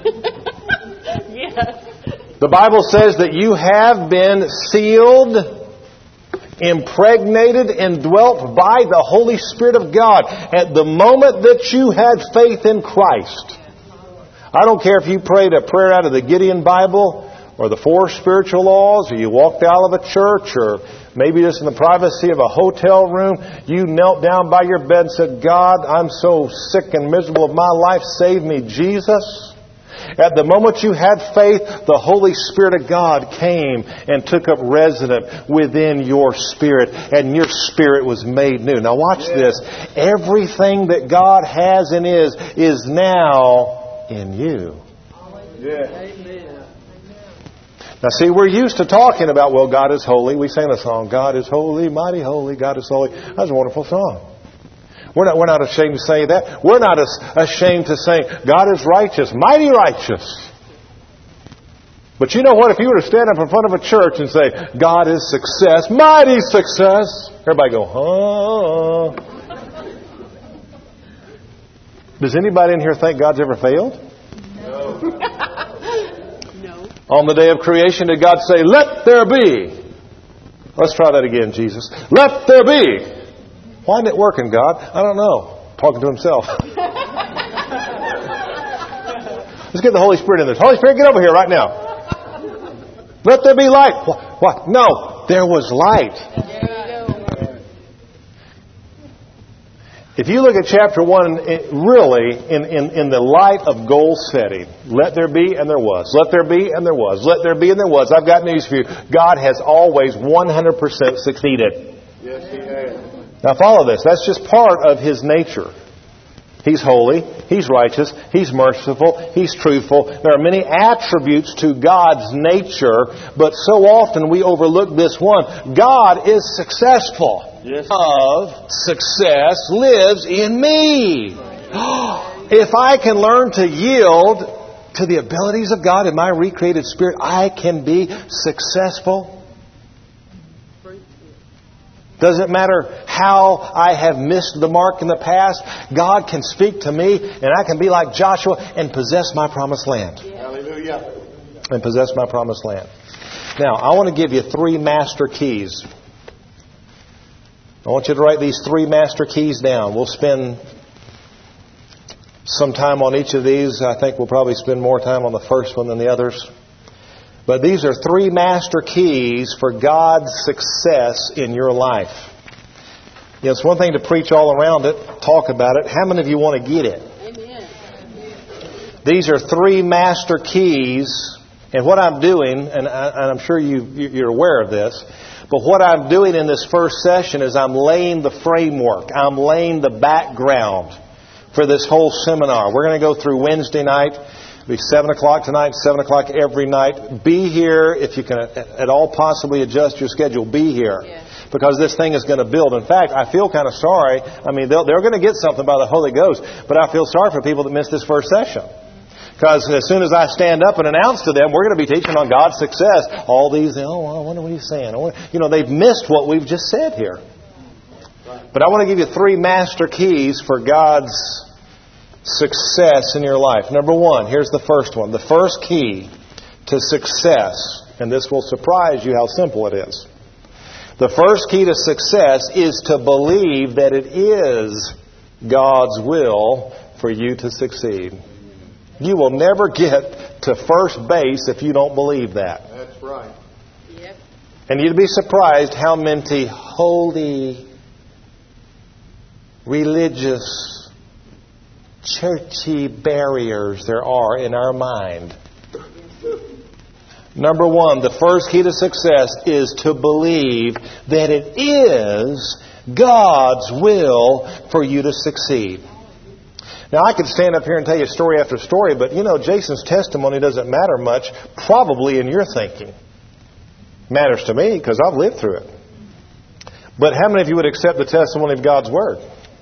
Yes. The Bible says that you have been sealed, impregnated, and dwelt by the Holy Spirit of God at the moment that you had faith in Christ. I don't care if you prayed a prayer out of the Gideon Bible or the four spiritual laws, or you walked out of a church, or maybe just in the privacy of a hotel room, you knelt down by your bed and said, God, I'm so sick and miserable of my life. Save me, Jesus. At the moment you had faith, the Holy Spirit of God came and took up residence within your spirit, and your spirit was made new. Now watch this. Everything that God has and is, is now in you. Yeah. Now see, we're used to talking about, well, God is holy. We sang a song, God is holy, mighty holy, God is holy. That's a wonderful song. We're not, we're not ashamed to say that. We're not ashamed to say, God is righteous, mighty righteous. But you know what? If you were to stand up in front of a church and say, God is success, mighty success, everybody go, huh? Does anybody in here think God's ever failed? No. On the day of creation, did God say, let there be? Let's try that again, Jesus. Let there be. Why isn't it working, God? I don't know. Talking to himself. Let's get the Holy Spirit in this. Holy Spirit, get over here right now. Let there be light. What? what? No, there was light. If you look at chapter one, it really, in, in, in the light of goal setting, let there be and there was. Let there be and there was. Let there be and there was. I've got news for you. God has always one hundred percent succeeded. Yes, He has. Now follow this. That's just part of His nature. He's holy. He's righteous. He's merciful. He's truthful. There are many attributes to God's nature, but so often we overlook this one. God is successful. Yes. Of success lives in me. If I can learn to yield to the abilities of God in my recreated spirit, I can be successful. Doesn't matter how I have missed the mark in the past, God can speak to me and I can be like Joshua and possess my promised land. Hallelujah. And possess my promised land. Now, I want to give you three master keys. I want you to write these three master keys down. We'll spend some time on each of these. I think we'll probably spend more time on the first one than the others. But these are three master keys for God's success in your life. You know, it's one thing to preach all around it, talk about it. How many of you want to get it? Amen. These are three master keys. And what I'm doing, and, I, and I'm sure you, you're aware of this, but what I'm doing in this first session is I'm laying the framework. I'm laying the background for this whole seminar. We're going to go through Wednesday night. It'll be seven o'clock tonight, seven o'clock every night. Be here. If you can at all possibly adjust your schedule, be here. Yeah. Because this thing is going to build. In fact, I feel kind of sorry. I mean, they're going to get something by the Holy Ghost. But I feel sorry for people that missed this first session. Because as soon as I stand up and announce to them, we're going to be teaching on God's success. All these, oh, I wonder what he's saying. You know, they've missed what we've just said here. But I want to give you three master keys for God's success in your life. Number one, here's the first one. The first key to success, and this will surprise you how simple it is. The first key to success is to believe that it is God's will for you to succeed. You will never get to first base if you don't believe that. That's right. Yep. And you'd be surprised how many holy, religious, churchy barriers there are in our mind. Number one, the first key to success is to believe that it is God's will for you to succeed. Now, I could stand up here and tell you story after story, but you know, Jason's testimony doesn't matter much, probably in your thinking. Matters to me because I've lived through it. But how many of you would accept the testimony of God's Word?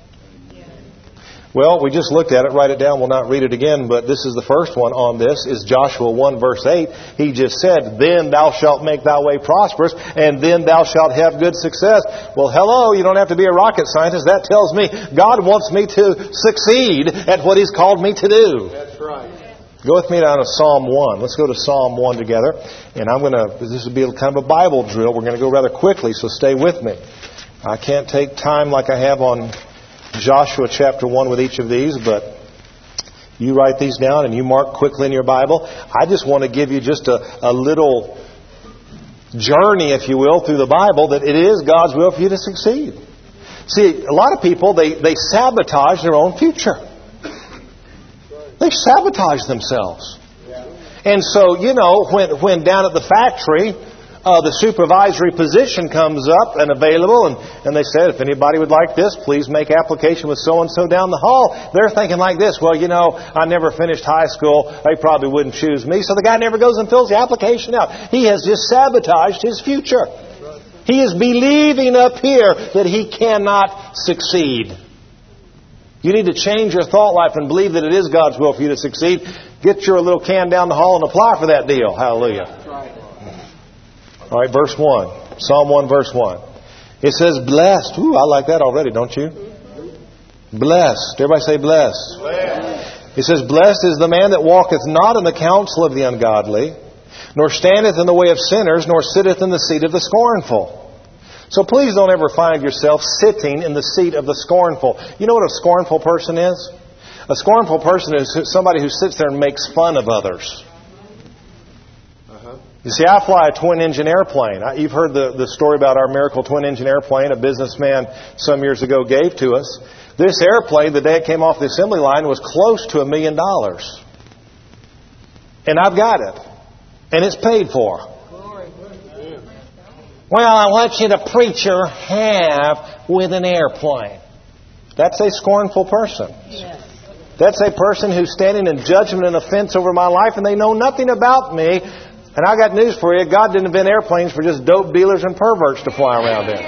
Well, we just looked at it. Write it down. We'll not read it again, but this is the first one on this. Is Joshua one verse eight. He just said, "Then thou shalt make thy way prosperous, and then thou shalt have good success." Well, hello, you don't have to be a rocket scientist. That tells me God wants me to succeed at what He's called me to do. That's right. Go with me down to Psalm one. Let's go to Psalm one together. And I'm going to, this will be kind of a Bible drill. We're going to go rather quickly, so stay with me. I can't take time like I have on Joshua chapter one with each of these, but you write these down and you mark quickly in your Bible. I just want to give you just a, a little journey, if you will, through the Bible that it is God's will for you to succeed. See, a lot of people, they, they sabotage their own future. They sabotage themselves. And so, you know, when, when down at the factory, Uh, the supervisory position comes up and available, and, and they said, if anybody would like this, please make application with so-and-so down the hall. They're thinking like this, well, you know, I never finished high school. They probably wouldn't choose me. So the guy never goes and fills the application out. He has just sabotaged his future. He is believing up here that he cannot succeed. You need to change your thought life and believe that it is God's will for you to succeed. Get your little can down the hall and apply for that deal. Hallelujah. All right, verse one. Psalm one, verse one. It says, blessed. Ooh, I like that already, don't you? Blessed. Everybody say blessed. Blessed. It says, blessed is the man that walketh not in the counsel of the ungodly, nor standeth in the way of sinners, nor sitteth in the seat of the scornful. So please don't ever find yourself sitting in the seat of the scornful. You know what a scornful person is? A scornful person is somebody who sits there and makes fun of others. You see, I fly a twin-engine airplane. You've heard the, the story about our miracle twin-engine airplane a businessman some years ago gave to us. This airplane, the day it came off the assembly line, was close to a million dollars. And I've got it. And it's paid for. Well, I want you to preacher have with an airplane. That's a scornful person. Yes. That's a person who's standing in judgment and offense over my life, and they know nothing about me. And I got news for you. God didn't invent airplanes for just dope dealers and perverts to fly around in.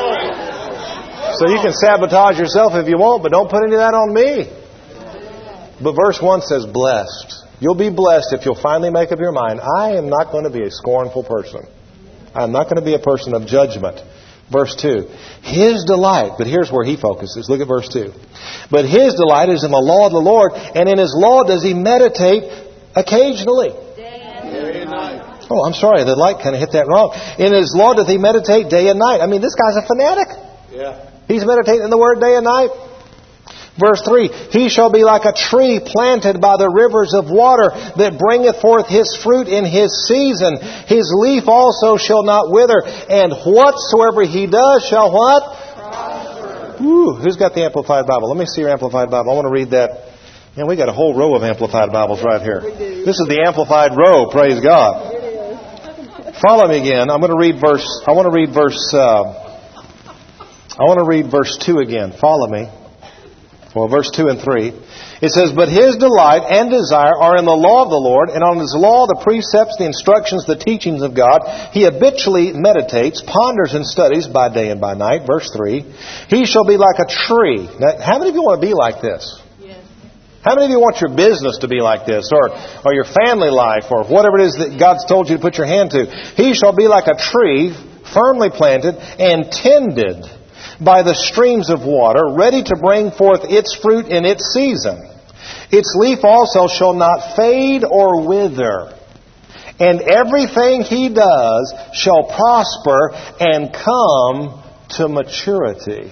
So you can sabotage yourself if you want, but don't put any of that on me. But verse one says, blessed. You'll be blessed if you'll finally make up your mind, I am not going to be a scornful person. I'm not going to be a person of judgment. Verse two. His delight, but here's where he focuses. Look at verse two. But his delight is in the law of the Lord, and in his law does he meditate occasionally. Oh, I'm sorry. The light kind of hit that wrong. In his law doth he meditate day and night. I mean, this guy's a fanatic. Yeah. He's meditating in the Word day and night. Verse three. He shall be like a tree planted by the rivers of water that bringeth forth his fruit in his season. His leaf also shall not wither. And whatsoever he does shall what? Prosper. Ooh, who's got the Amplified Bible? Let me see your Amplified Bible. I want to read that. Man, we got a whole row of Amplified Bibles right here. This is the Amplified row. Praise God. Follow me again. I'm going to read verse. I want to read verse. Uh, I want to read verse two again. Follow me. Well, verse two and three. It says, "But his delight and desire are in the law of the Lord, and on his law, the precepts, the instructions, the teachings of God, he habitually meditates, ponders, and studies by day and by night." Verse three. "He shall be like a tree." Now, how many of you want to be like this? How many of you want your business to be like this, or, or your family life, or whatever it is that God's told you to put your hand to? "He shall be like a tree, firmly planted and tended by the streams of water, ready to bring forth its fruit in its season. Its leaf also shall not fade or wither. And everything he does shall prosper and come to maturity."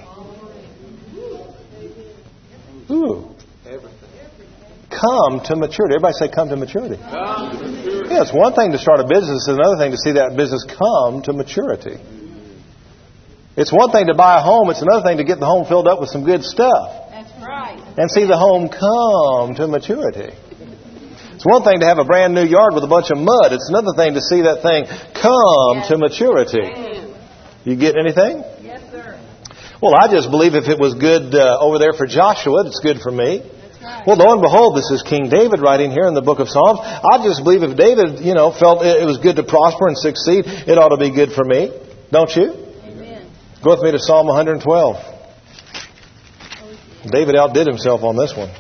Ooh. Come to maturity. Everybody say, come to maturity. Come to maturity. Yeah, it's one thing to start a business. It's another thing to see that business come to maturity. It's one thing to buy a home. It's another thing to get the home filled up with some good stuff. That's right. And see the home come to maturity. It's one thing to have a brand new yard with a bunch of mud. It's another thing to see that thing come to maturity. You get anything? Yes, sir. Well, I just believe if it was good uh, over there for Joshua, it's good for me. That's right. Well, lo and behold, this is King David writing here in the book of Psalms. I just believe if David, you know, felt it was good to prosper and succeed, it ought to be good for me. Don't you? Amen. Go with me to Psalm one twelve. David outdid himself on this one.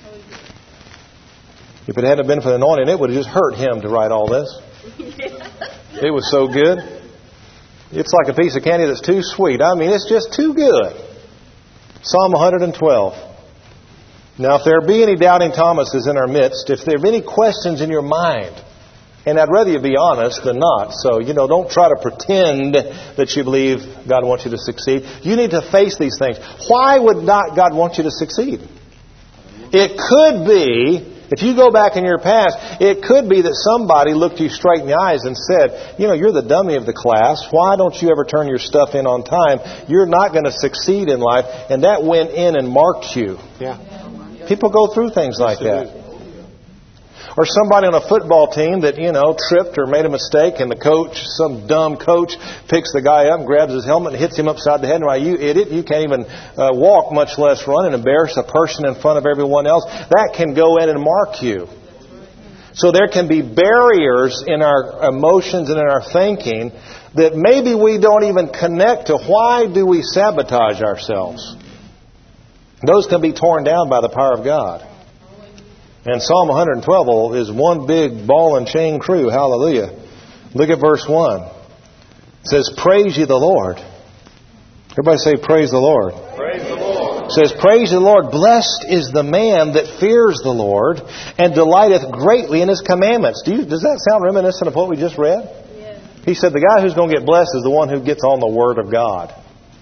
If it hadn't been for the anointing, it would have just hurt him to write all this. It was so good. It's like a piece of candy that's too sweet. I mean, it's just too good. Psalm one twelve. Now, if there be any doubting Thomases in our midst, if there be any questions in your mind, and I'd rather you be honest than not. So, you know, don't try to pretend that you believe God wants you to succeed. You need to face these things. Why would not God want you to succeed? It could be, if you go back in your past, it could be that somebody looked you straight in the eyes and said, you know, you're the dummy of the class. Why don't you ever turn your stuff in on time? You're not going to succeed in life. And that went in and marked you. Yeah. People go through things like that. Or somebody on a football team that, you know, tripped or made a mistake, and the coach, some dumb coach, picks the guy up and grabs his helmet and hits him upside the head. And why, you idiot, you can't even uh, walk, much less run, and embarrass a person in front of everyone else. That can go in and mark you. So there can be barriers in our emotions and in our thinking that maybe we don't even connect to. Why do we sabotage ourselves? Those can be torn down by the power of God. And Psalm one twelve is one big ball and chain crew. Hallelujah. Look at verse one. It says, praise ye the Lord. Everybody say, praise the Lord. Praise the Lord. It says, praise the Lord. Blessed is the man that fears the Lord and delighteth greatly in His commandments. Do you, does that sound reminiscent of what we just read? Yes. He said the guy who's going to get blessed is the one who gets on the Word of God.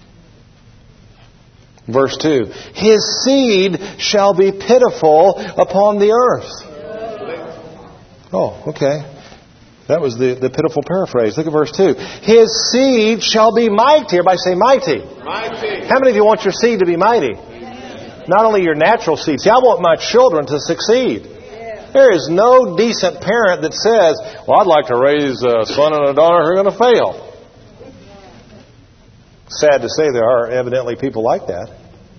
Verse two, His seed shall be pitiful upon the earth. Oh, okay. That was the, the pitiful paraphrase. Look at verse two. His seed shall be mighty. Everybody say mighty. Mighty. How many of you want your seed to be mighty? Not only your natural seed. See, I want my children to succeed. There is no decent parent that says, well, I'd like to raise a son and a daughter who are going to fail. Sad to say there are evidently people like that.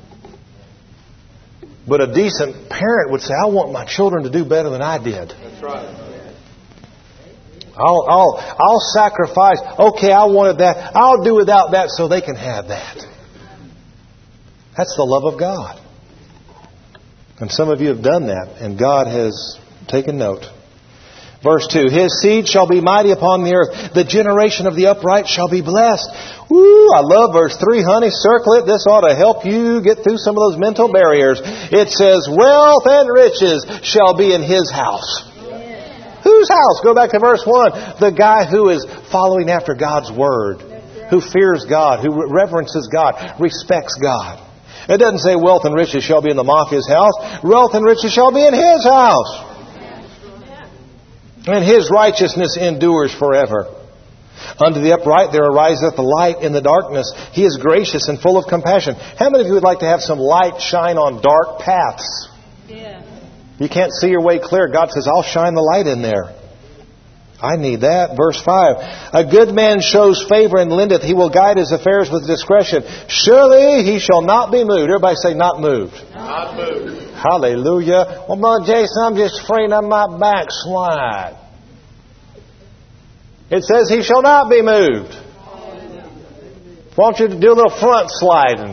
But a decent parent would say, I want my children to do better than I did. That's right. I'll, I'll, I'll sacrifice. Okay, I wanted that. I'll do without that so they can have that. That's the love of God. And some of you have done that, and God has taken note. Verse two, His seed shall be mighty upon the earth. The generation of the upright shall be blessed. Woo, I love verse three, honey. Circle it. This ought to help you get through some of those mental barriers. It says, wealth and riches shall be in his house. Yeah. Whose house? Go back to verse one. The guy who is following after God's Word. Right. Who fears God. Who reverences God. Respects God. It doesn't say wealth and riches shall be in the mafia's house. Wealth and riches shall be in his house. And His righteousness endures forever. Unto the upright there ariseth the light in the darkness. He is gracious and full of compassion. How many of you would like to have some light shine on dark paths? Yeah. You can't see your way clear. God says, I'll shine the light in there. I need that. Verse five. A good man shows favor and lendeth. He will guide his affairs with discretion. Surely he shall not be moved. Everybody say, not moved. Not moved. Hallelujah. Well, Brother Jason, I'm just afraid I might backslide. It says he shall not be moved. Why don't you do a little front sliding?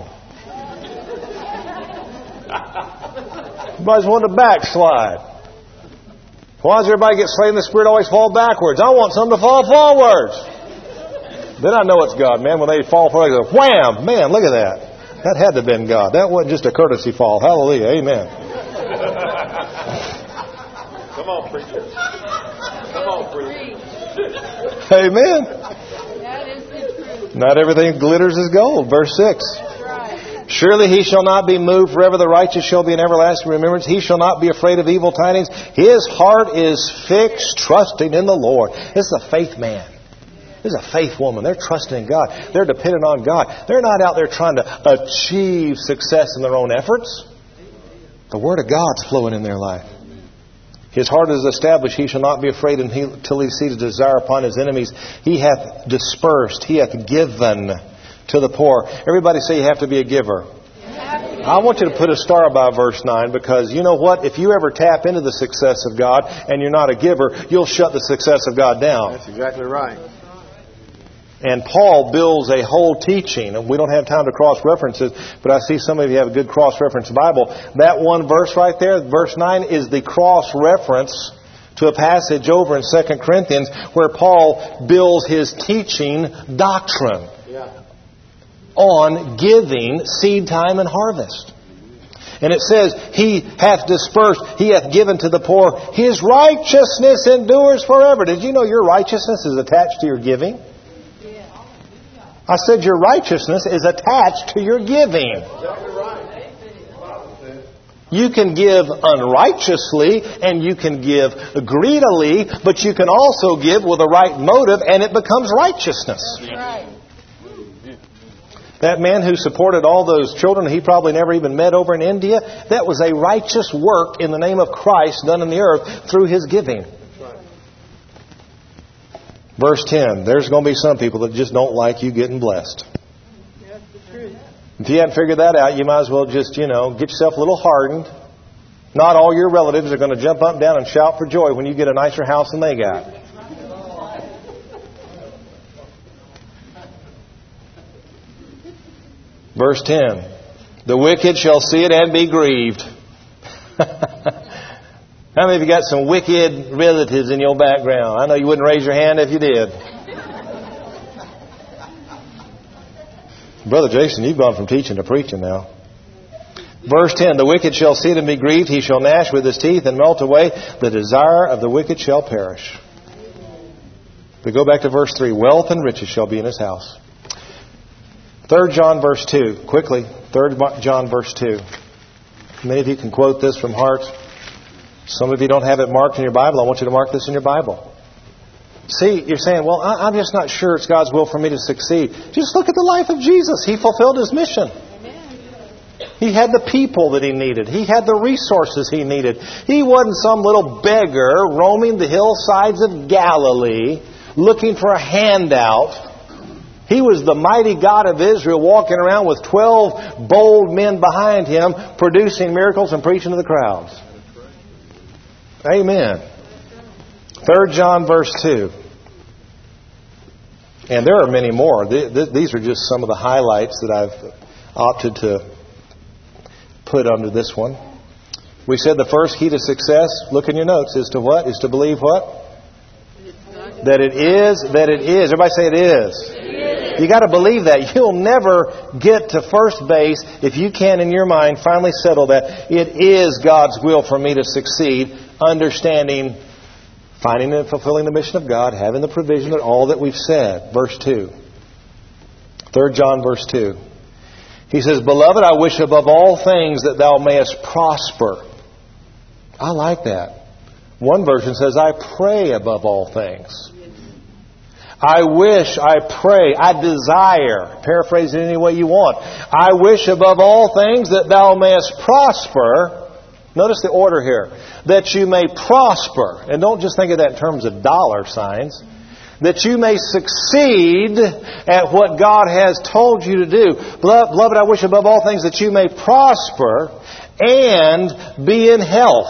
Everybody's wanting to backslide. Why does everybody get slain in the Spirit always fall backwards? I want some to fall forwards. Then I know it's God, man. When they fall forward, they go, wham! Man, look at that. That had to have been God. That wasn't just a courtesy fall. Hallelujah. Amen. Come on, preacher. Come on, preacher. Amen. That is the truth. Not everything glitters as gold. Verse six. That's right. Surely he shall not be moved, forever the righteous shall be in everlasting remembrance. He shall not be afraid of evil tidings. His heart is fixed, trusting in the Lord. This is a faith man. This is a faith woman. They're trusting in God. They're dependent on God. They're not out there trying to achieve success in their own efforts. The Word of God's flowing in their life. His heart is established. He shall not be afraid until he sees his desire upon his enemies. He hath dispersed. He hath given to the poor. Everybody say you have to be a giver. I want you to put a star by verse nine, because you know what? If you ever tap into the success of God and you're not a giver, you'll shut the success of God down. That's exactly right. And Paul builds a whole teaching, and we don't have time to cross-reference it, but I see some of you have a good cross-reference Bible. That one verse right there, verse nine, is the cross-reference to a passage over in Second Corinthians where Paul builds his teaching doctrine on giving, seed time, and harvest. And it says, He hath dispersed, He hath given to the poor. His righteousness endures forever. Did you know your righteousness is attached to your giving? I said your righteousness is attached to your giving. You can give unrighteously and you can give greedily, but you can also give with a right motive and it becomes righteousness. That man who supported all those children he probably never even met over in India, that was a righteous work in the name of Christ done in the earth through his giving. Verse ten, there's going to be some people that just don't like you getting blessed. If you hadn't figured that out, you might as well just, you know, get yourself a little hardened. Not all your relatives are going to jump up and down and shout for joy when you get a nicer house than they got. Verse ten, the wicked shall see it and be grieved. How many of you got some wicked relatives in your background? I know you wouldn't raise your hand if you did. Brother Jason, you've gone from teaching to preaching now. Verse ten, the wicked shall see it and be grieved. He shall gnash with his teeth and melt away. The desire of the wicked shall perish. We go back to verse three. Wealth and riches shall be in his house. Third John verse two. Quickly. Third John verse two. Many of you can quote this from heart. Some of you don't have it marked in your Bible. I want you to mark this in your Bible. See, you're saying, well, I'm just not sure it's God's will for me to succeed. Just look at the life of Jesus. He fulfilled His mission. He had the people that He needed. He had the resources He needed. He wasn't some little beggar roaming the hillsides of Galilee looking for a handout. He was the mighty God of Israel walking around with twelve bold men behind Him producing miracles and preaching to the crowds. Amen. Third John verse two. And there are many more. These are just some of the highlights that I've opted to put under this one. We said the first key to success, look in your notes, is to what? Is to believe what? That it is, that it is. Everybody say it is. It is. You got to believe that. You'll never get to first base if you can in your mind finally settle that it is God's will for me to succeed, understanding, finding and fulfilling the mission of God, having the provision of all that we've said. Verse two. Third John verse two. He says, Beloved, I wish above all things that thou mayest prosper. I like that. One version says, I pray above all things. I wish, I pray, I desire. Paraphrase it any way you want. I wish above all things that thou mayest prosper. Notice the order here. That you may prosper. And don't just think of that in terms of dollar signs. That you may succeed at what God has told you to do. Beloved, I wish above all things that you may prosper and be in health,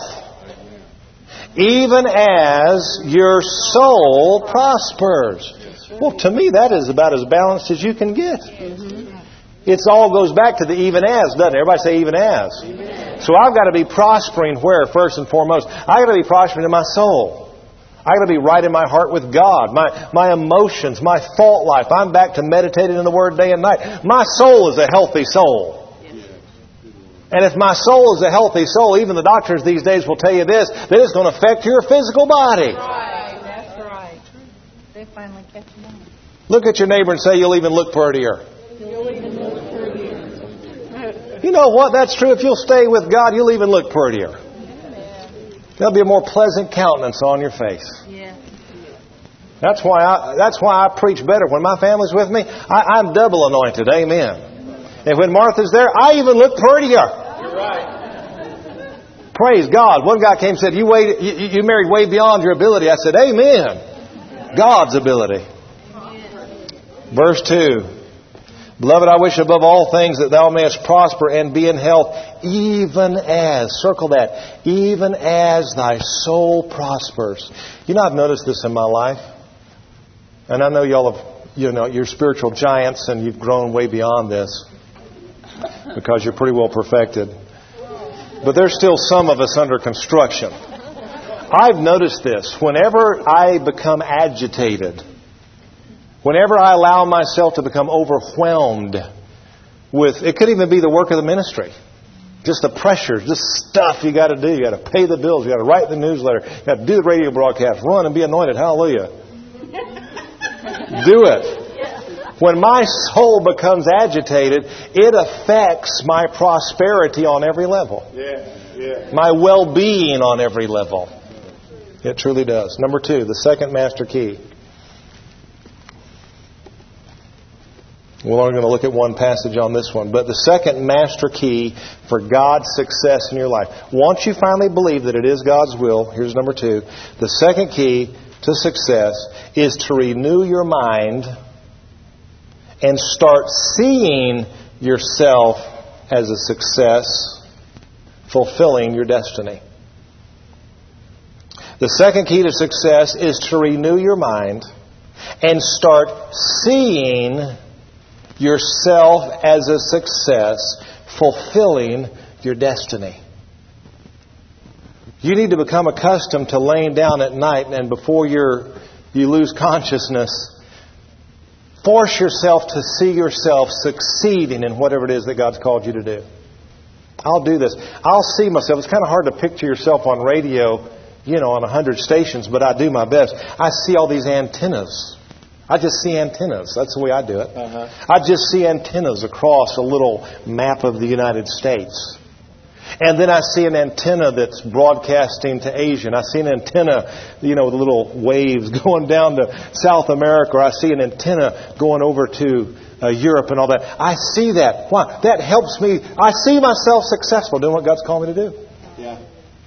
even as your soul prospers. Well, to me, that is about as balanced as you can get. It all goes back to the even as, doesn't it? Everybody say even as. So I've got to be prospering where, first and foremost? I've got to be prospering in my soul. I've got to be right in my heart with God. My my emotions, my thought life. I'm back to meditating in the Word day and night. My soul is a healthy soul. And if my soul is a healthy soul, even the doctors these days will tell you this, that it's going to affect your physical body. Right, that's right. They finally catch them on. Look at your neighbor and say, you'll even look prettier. You'll even look prettier. You know what? That's true. If you'll stay with God, you'll even look prettier. There'll be a more pleasant countenance on your face. Yeah. That's why I, that's why I preach better. When my family's with me, I, I'm double anointed. Amen. And when Martha's there, I even look prettier. You're right. Praise God. One guy came and said, you, way, you, you married way beyond your ability. I said, amen. God's ability. Verse two. Beloved, I wish above all things that thou mayest prosper and be in health, even as, circle that, even as thy soul prospers. You know, I've noticed this in my life. And I know y'all have, you know, you're spiritual giants and you've grown way beyond this because you're pretty well perfected. But there's still some of us under construction. I've noticed this. Whenever I become agitated, whenever I allow myself to become overwhelmed with, it could even be the work of the ministry. Just the pressures, just stuff you got to do. You got to pay the bills. You got to write the newsletter. You got to do the radio broadcast. Run and be anointed. Hallelujah. Do it. When my soul becomes agitated, it affects my prosperity on every level. Yeah, yeah. My well-being on every level. It truly does. Number two, the second master key. We're only going to look at one passage on this one. But the second master key for God's success in your life. Once you finally believe that it is God's will, here's number two. The second key to success is to renew your mind and start seeing yourself as a success, fulfilling your destiny. The second key to success is to renew your mind and start seeing yourself as a success, fulfilling your destiny. You need to become accustomed to laying down at night and before you're, you lose consciousness, force yourself to see yourself succeeding in whatever it is that God's called you to do. I'll do this. I'll see myself. It's kind of hard to picture yourself on radio, you know, on a hundred stations, but I do my best. I see all these antennas. I just see antennas. That's the way I do it. Uh-huh. I just see antennas across a little map of the United States. And then I see an antenna that's broadcasting to Asia. And I see an antenna, you know, with little waves going down to South America. Or I see an antenna going over to uh, Europe and all that. I see that. Why? That helps me. I see myself successful doing what God's called me to do. Yeah.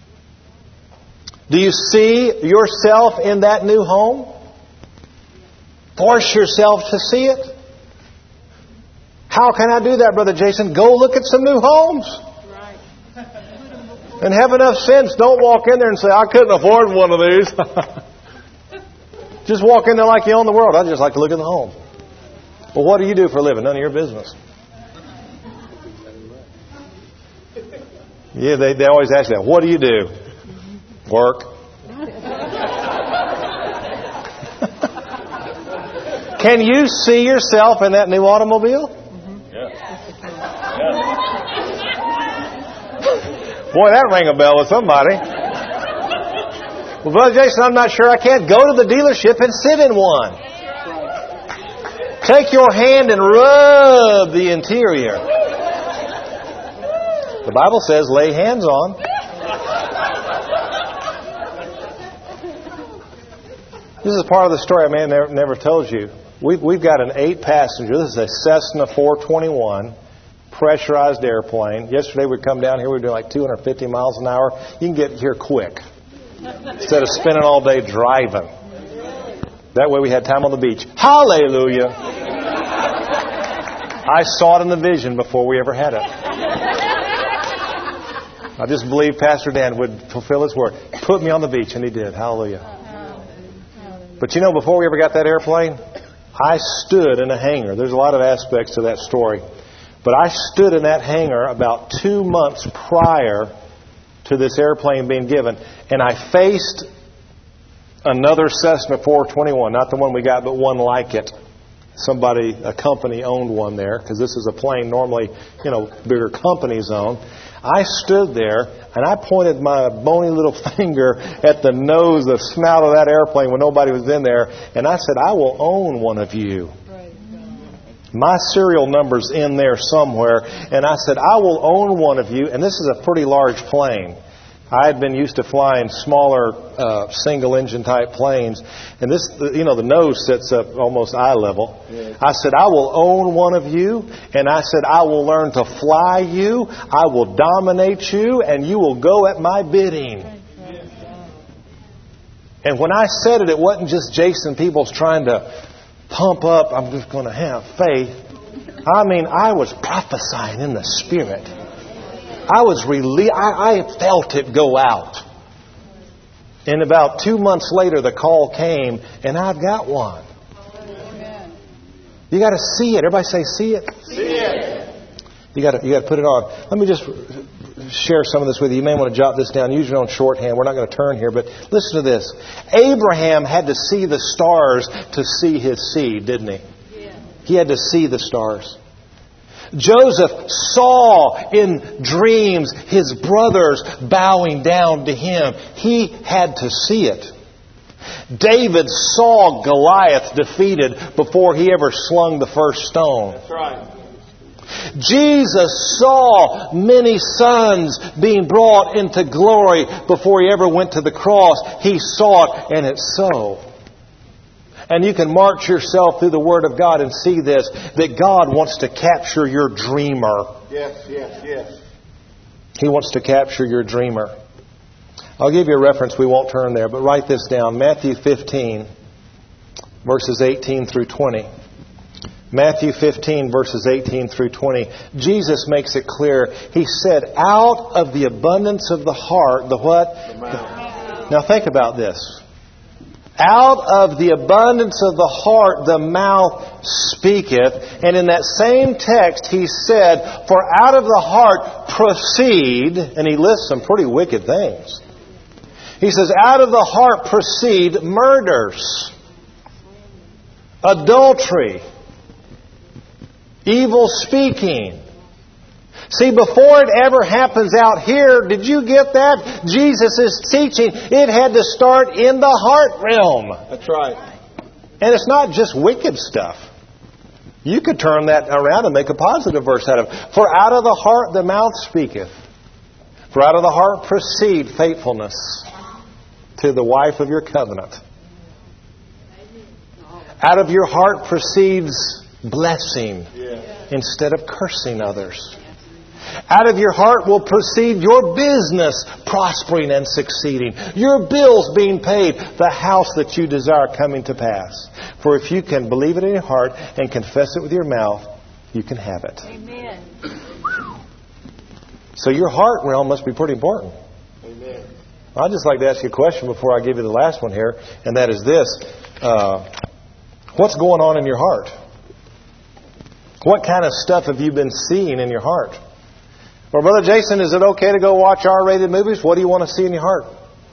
Do you see yourself in that new home? Force yourself to see it. How can I do that, Brother Jason? Go look at some new homes. Right. And have enough sense. Don't walk in there and say, I couldn't afford one of these. Just walk in there like you own the world. I'd just like to look at the home. Well, what do you do for a living? None of your business. Yeah, they, they always ask that. What do you do? Work. Can you see yourself in that new automobile? Mm-hmm. Yeah. Yeah. Boy, that rang a bell with somebody. Well, Brother Jason, I'm not sure I can't go to the dealership and sit in one. Take your hand and rub the interior. The Bible says lay hands on. This is part of the story I may have never, never told you. We've, we've got an eight-passenger. This is a Cessna four twenty-one pressurized airplane. Yesterday we come down here. We were doing like two hundred fifty miles an hour. You can get here quick instead of spending all day driving. That way we had time on the beach. Hallelujah! I saw it in the vision before we ever had it. I just believe Pastor Dan would fulfill his word. Put me on the beach, and he did. Hallelujah. But you know, before we ever got that airplane, I stood in a hangar. There's a lot of aspects to that story. But I stood in that hangar about two months prior to this airplane being given. And I faced another Cessna four twenty-one. Not the one we got, but one like it. Somebody, a company owned one there. Because this is a plane normally, you know, bigger companies own. I stood there and I pointed my bony little finger at the nose, the snout of that airplane when nobody was in there. And I said, I will own one of you. My serial number's in there somewhere. And I said, I will own one of you. And this is a pretty large plane. I had been used to flying smaller uh, single-engine type planes. And this, you know, the nose sits up almost eye level. Yeah. I said, I will own one of you. And I said, I will learn to fly you. I will dominate you. And you will go at my bidding. And when I said it, it wasn't just Jason Peebles trying to pump up, I'm just going to have faith. I mean, I was prophesying in the Spirit. I was really, I, I felt it go out. And about two months later, the call came, and I've got one. You got to see it. Everybody say, see it. See it. You got to, you got to put it on. Let me just share some of this with you. You may want to jot this down. Use your own shorthand. We're not going to turn here, but listen to this. Abraham had to see the stars to see his seed, didn't he? Yeah. He had to see the stars. Joseph saw in dreams his brothers bowing down to him. He had to see it. David saw Goliath defeated before he ever slung the first stone. That's right. Jesus saw many sons being brought into glory before he ever went to the cross. He saw it, and it's so. And you can march yourself through the Word of God and see this, that God wants to capture your dreamer. Yes, yes, yes. He wants to capture your dreamer. I'll give you a reference. We won't turn there, but write this down. Matthew fifteen, verses eighteen through twenty. Matthew fifteen, verses eighteen through twenty. Jesus makes it clear. He said, out of the abundance of the heart, the what? The mouth. Now think about this. Out of the abundance of the heart, the mouth speaketh. And in that same text, he said, for out of the heart proceed, and he lists some pretty wicked things. He says, out of the heart proceed murders, adultery, evil speaking. See, before it ever happens out here, did you get that? Jesus' teaching, it had to start in the heart realm. That's right. And it's not just wicked stuff. You could turn that around and make a positive verse out of it. For out of the heart the mouth speaketh. For out of the heart proceed faithfulness to the wife of your covenant. Out of your heart proceeds blessing instead of cursing others. Out of your heart will proceed your business prospering and succeeding, your bills being paid, the house that you desire coming to pass. For if you can believe it in your heart and confess it with your mouth, you can have it. Amen. So your heart realm must be pretty important. Amen. I'd just like to ask you a question before I give you the last one here, and that is this. Uh, what's going on in your heart? What kind of stuff have you been seeing in your heart? Well, Brother Jason, is it okay to go watch R-rated movies? What do you want to see in your heart?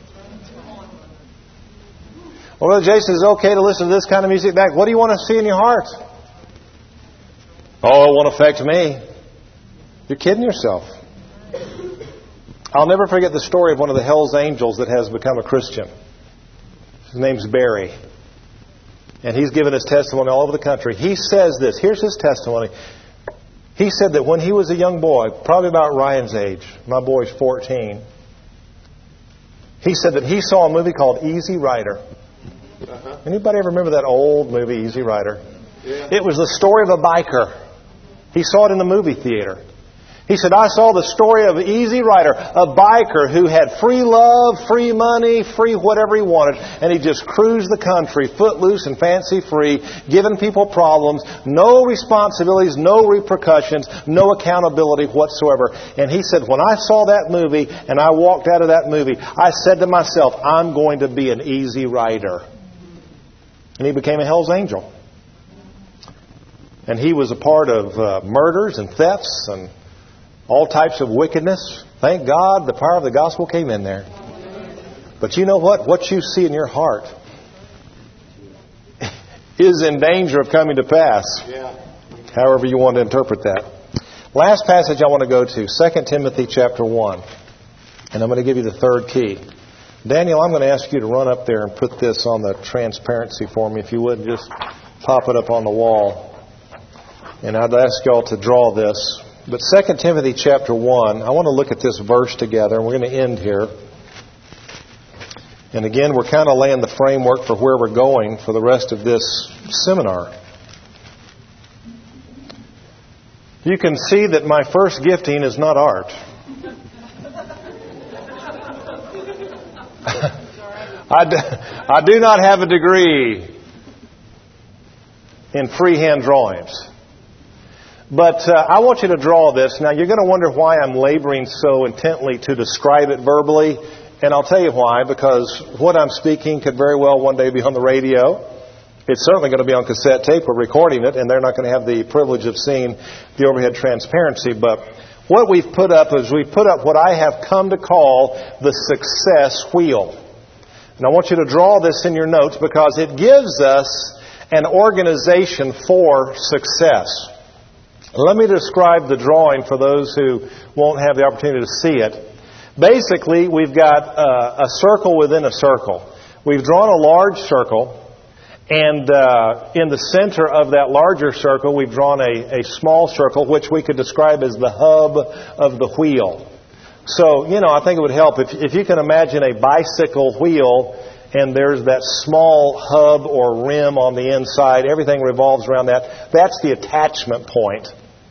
Well, Brother Jason, is it okay to listen to this kind of music back? What do you want to see in your heart? Oh, it won't affect me. You're kidding yourself. I'll never forget the story of one of the Hell's Angels that has become a Christian. His name's Barry. And he's given his testimony all over the country. He says this. Here's his testimony. He said that when he was a young boy, probably about Ryan's age, my boy's fourteen, he said that he saw a movie called Easy Rider. Uh-huh. Anybody ever remember that old movie, Easy Rider? Yeah. It was the story of a biker. He saw it in the movie theater. He said, I saw the story of Easy Rider, a biker who had free love, free money, free whatever he wanted, and he just cruised the country, footloose and fancy-free, giving people problems, no responsibilities, no repercussions, no accountability whatsoever. And he said, when I saw that movie and I walked out of that movie, I said to myself, I'm going to be an Easy Rider. And he became a Hell's Angel. And he was a part of uh, murders and thefts and all types of wickedness. Thank God the power of the gospel came in there. But you know what? What you see in your heart is in danger of coming to pass. Yeah. However you want to interpret that. Last passage I want to go to, Second Timothy chapter one. And I'm going to give you the third key. Daniel, I'm going to ask you to run up there and put this on the transparency for me, if you would. Just pop it up on the wall. And I'd ask y'all to draw this. But Second Timothy chapter one, I want to look at this verse together, and we're going to end here. And again, we're kind of laying the framework for where we're going for the rest of this seminar. You can see that my first gifting is not art. I, do, I do not have a degree in freehand drawings. But uh, I want you to draw this. Now, you're going to wonder why I'm laboring so intently to describe it verbally. And I'll tell you why. Because what I'm speaking could very well one day be on the radio. It's certainly going to be on cassette tape. We're recording it, and they're not going to have the privilege of seeing the overhead transparency. But what we've put up is we've put up what I have come to call the success wheel. And I want you to draw this in your notes because it gives us an organization for success. Let me describe the drawing for those who won't have the opportunity to see it. Basically, we've got uh, a circle within a circle. We've drawn a large circle, and uh, in the center of that larger circle, we've drawn a, a small circle, which we could describe as the hub of the wheel. So, you know, I think it would help if, if you can imagine a bicycle wheel, and there's that small hub or rim on the inside. Everything revolves around that. That's the attachment point.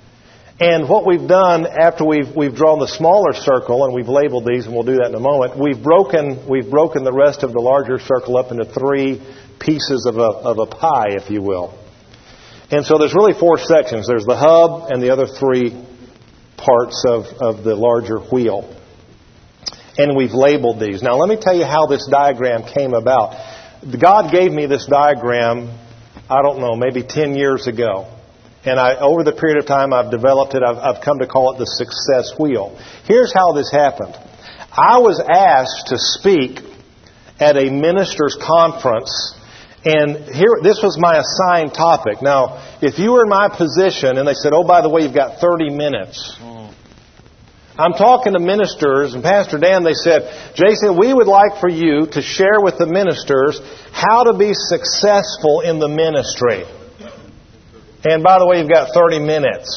And what we've done after we've we've drawn the smaller circle, and we've labeled these, and we'll do that in a moment, we've broken we've broken the rest of the larger circle up into three pieces of a of a pie, if you will. And so there's really four sections. There's the hub and the other three parts of, of the larger wheel. And we've labeled these. Now let me tell you how this diagram came about. God gave me this diagram, I don't know, maybe ten years ago. And I, over the period of time I've developed it, I've, I've come to call it the success wheel. Here's how this happened. I was asked to speak at a minister's conference, and here this was my assigned topic. Now, if you were in my position and they said, oh, by the way, you've got thirty minutes. I'm talking to ministers, and Pastor Dan, they said, Jason, we would like for you to share with the ministers how to be successful in the ministry. And by the way, you've got thirty minutes.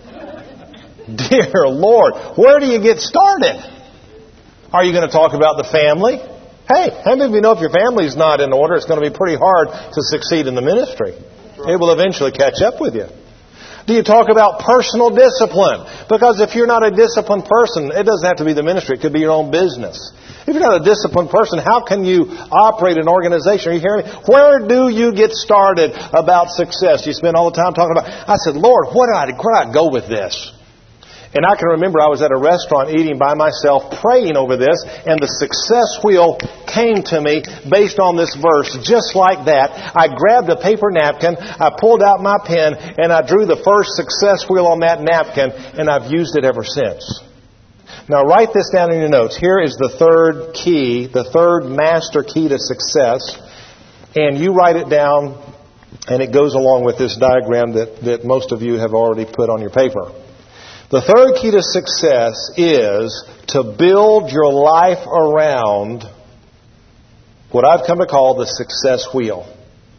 Dear Lord, where do you get started? Are you going to talk about the family? Hey, how many of you know if your family's not in order, it's going to be pretty hard to succeed in the ministry? It will eventually catch up with you. Do you talk about personal discipline? Because if you're not a disciplined person, it doesn't have to be the ministry. It could be your own business. If you're not a disciplined person, how can you operate an organization? Are you hearing me? Where do you get started about success? You spend all the time talking about, I said, Lord, where do I, where do I go with this? And I can remember I was at a restaurant eating by myself, praying over this, and the success wheel came to me based on this verse, just like that. I grabbed a paper napkin, I pulled out my pen, and I drew the first success wheel on that napkin, and I've used it ever since. Now write this down in your notes. Here is the third key, the third master key to success, and you write it down, and it goes along with this diagram that, that most of you have already put on your paper. The third key to success is to build your life around what I've come to call the success wheel.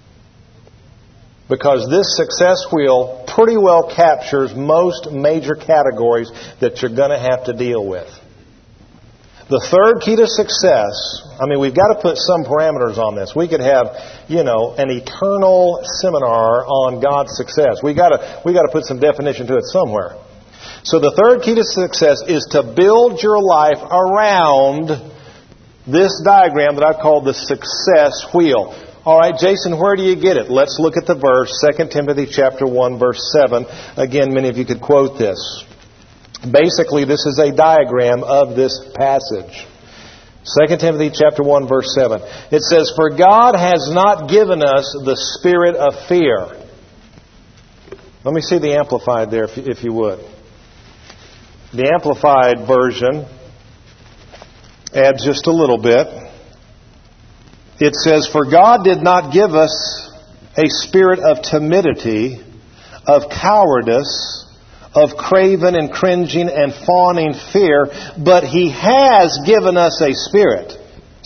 Because this success wheel pretty well captures most major categories that you're going to have to deal with. The third key to success, I mean, we've got to put some parameters on this. We could have, you know, an eternal seminar on God's success. We got to we got to put some definition to it somewhere. So the third key to success is to build your life around this diagram that I've called the success wheel. All right, Jason, where do you get it? Let's look at the verse, Second Timothy chapter one, verse seven. Again, many of you could quote this. Basically, this is a diagram of this passage. Second Timothy chapter one, verse seven. It says, "For God has not given us the spirit of fear." Let me see the Amplified there, if, if you would. The Amplified version adds just a little bit. It says, "For God did not give us a spirit of timidity, of cowardice, of craven and cringing and fawning fear, but He has given us a spirit."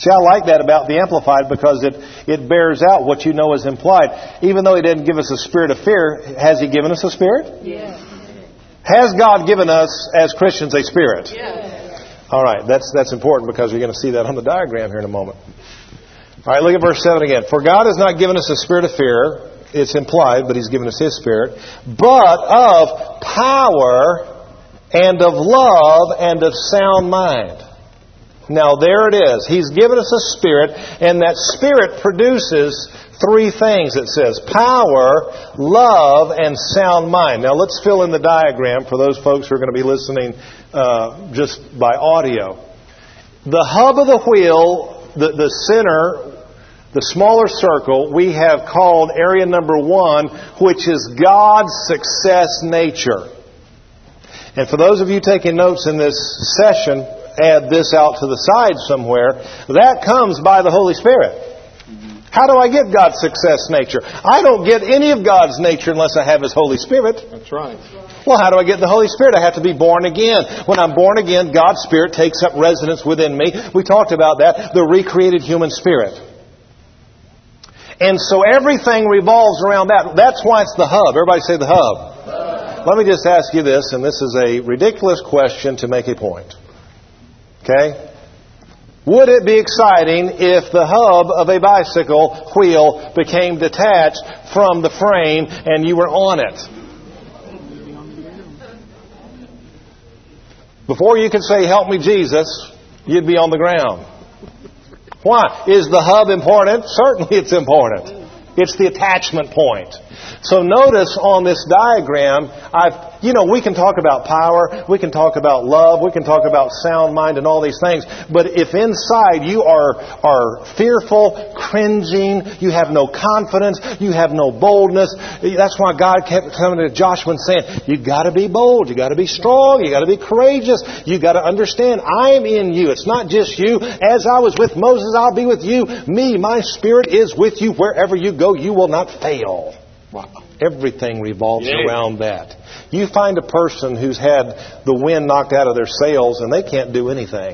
See, I like that about the Amplified because it, it bears out what you know is implied. Even though He didn't give us a spirit of fear, has He given us a spirit? Yes. Has God given us, as Christians, a spirit? Yes. All right, that's, that's important because you're going to see that on the diagram here in a moment. All right, look at verse seven again. For God has not given us a spirit of fear. It's implied, but He's given us His Spirit. But of power and of love and of sound mind. Now there it is. He's given us a Spirit, and that Spirit produces three things, it says. Power, love, and sound mind. Now let's fill in the diagram for those folks who are going to be listening uh, just by audio. The hub of the wheel, the, the center, the smaller circle, we have called area number one, which is God's success nature. And for those of you taking notes in this session, add this out to the side somewhere. That comes by the Holy Spirit. How do I get God's success nature? I don't get any of God's nature unless I have His Holy Spirit. That's right. Well, how do I get the Holy Spirit? I have to be born again. When I'm born again, God's Spirit takes up residence within me. We talked about that, the recreated human spirit. And so everything revolves around that. That's why it's the hub. Everybody say the hub. hub. Let me just ask you this, and this is a ridiculous question to make a point. Okay? Would it be exciting if the hub of a bicycle wheel became detached from the frame and you were on it? Before you could say, "Help me, Jesus," you'd be on the ground. Why? Is the hub important? Certainly it's important. It's the attachment point. So notice on this diagram, I've, you know, we can talk about power, we can talk about love, we can talk about sound mind and all these things. But if inside you are, are fearful, cringing, you have no confidence, you have no boldness, that's why God kept coming to Joshua and saying, you've got to be bold, you've got to be strong, you've got to be courageous, you've got to understand, I'm in you. It's not just you. As I was with Moses, I'll be with you. Me, my Spirit is with you. Wherever you go, you will not fail. Wow. Everything revolves yeah. around that. You find a person who's had the wind knocked out of their sails and they can't do anything.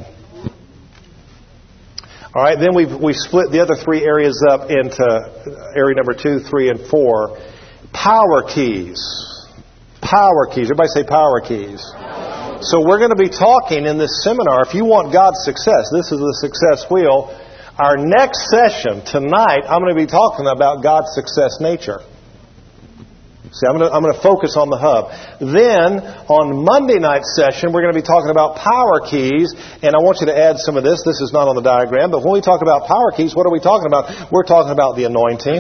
All right, then we've we split the other three areas up into area number two, three, and four. Power keys. Power keys. Everybody say power keys. Power. So we're going to be talking in this seminar. If you want God's success, this is the success wheel. Our next session tonight, I'm going to be talking about God's success nature. See, I'm going, to, I'm going to focus on the hub. Then, on Monday night's session, we're going to be talking about power keys. And I want you to add some of this. This is not on the diagram. But when we talk about power keys, what are we talking about? We're talking about the anointing.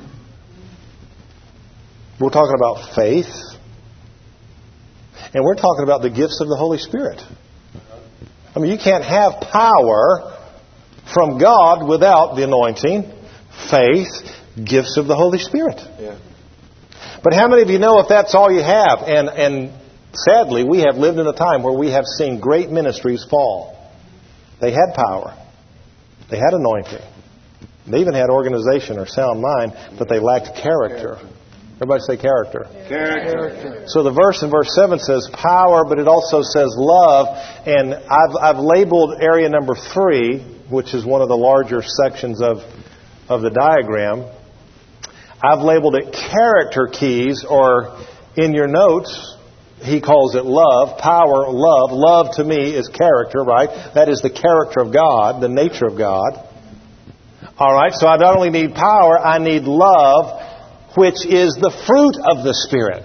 We're talking about faith. And we're talking about the gifts of the Holy Spirit. I mean, you can't have power from God without the anointing, faith, gifts of the Holy Spirit. Yeah. But how many of you know if that's all you have? And, and sadly, we have lived in a time where we have seen great ministries fall. They had power. They had anointing. They even had organization or sound mind, but they lacked character. Everybody say character. Character. So the verse in verse seven says power, but it also says love. And I've, I've labeled area number three, which is one of the larger sections of, of the diagram. I've labeled it character keys, or in your notes, he calls it love, power, love. Love to me is character, right? That is the character of God, the nature of God. All right, so I not only need power, I need love, which is the fruit of the Spirit.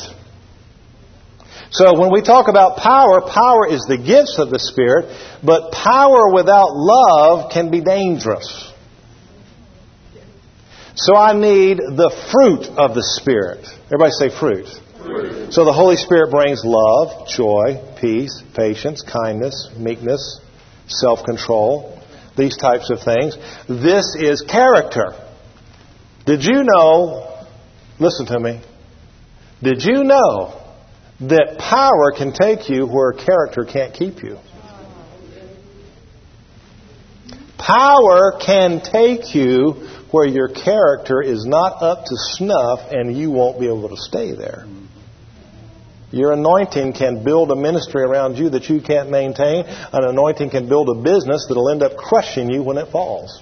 So when we talk about power, power is the gifts of the Spirit, but power without love can be dangerous. So I need the fruit of the Spirit. Everybody say fruit. Fruit. So the Holy Spirit brings love, joy, peace, patience, kindness, meekness, self-control, these types of things. This is character. Did you know, listen to me, did you know that power can take you where character can't keep you? Power can take you where your character is not up to snuff and you won't be able to stay there. Your anointing can build a ministry around you that you can't maintain. An anointing can build a business that will end up crushing you when it falls.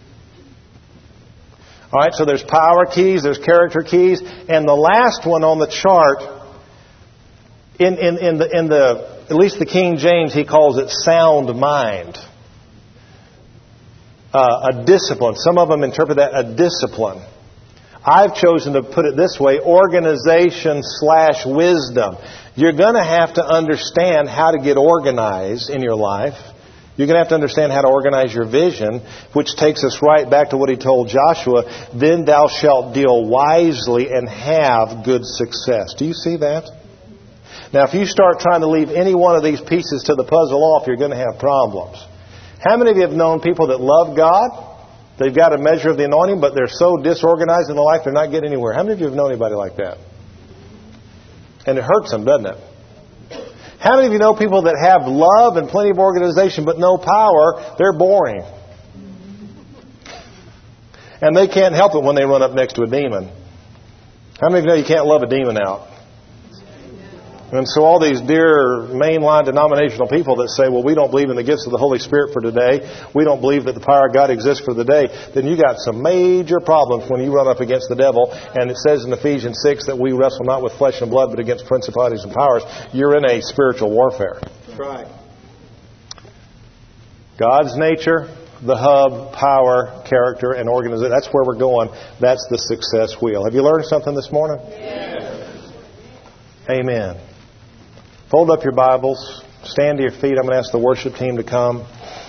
All right, so there's power keys, there's character keys, and the last one on the chart, in, in, in the in the at least the King James, he calls it sound mind. Uh, a discipline. Some of them interpret that a discipline. I've chosen to put it this way, organization slash wisdom. You're going to have to understand how to get organized in your life. You're going to have to understand how to organize your vision, which takes us right back to what he told Joshua. Then thou shalt deal wisely and have good success. Do you see that? Now, if you start trying to leave any one of these pieces to the puzzle off, you're going to have problems. How many of you have known people that love God? They've got a measure of the anointing, but they're so disorganized in their life, they're not getting anywhere. How many of you have known anybody like that? And it hurts them, doesn't it? How many of you know people that have love and plenty of organization but no power? They're boring. And they can't help it when they run up next to a demon. How many of you know you can't love a demon out? And so all these dear mainline denominational people that say, well, we don't believe in the gifts of the Holy Spirit for today, we don't believe that the power of God exists for the day, then you got some major problems when you run up against the devil. And it says in Ephesians six that we wrestle not with flesh and blood, but against principalities and powers. You're in a spiritual warfare. That's right. God's nature, the hub, power, character, and organization. That's where we're going. That's the success wheel. Have you learned something this morning? Yes. Amen. Fold up your Bibles. Stand to your feet. I'm going to ask the worship team to come.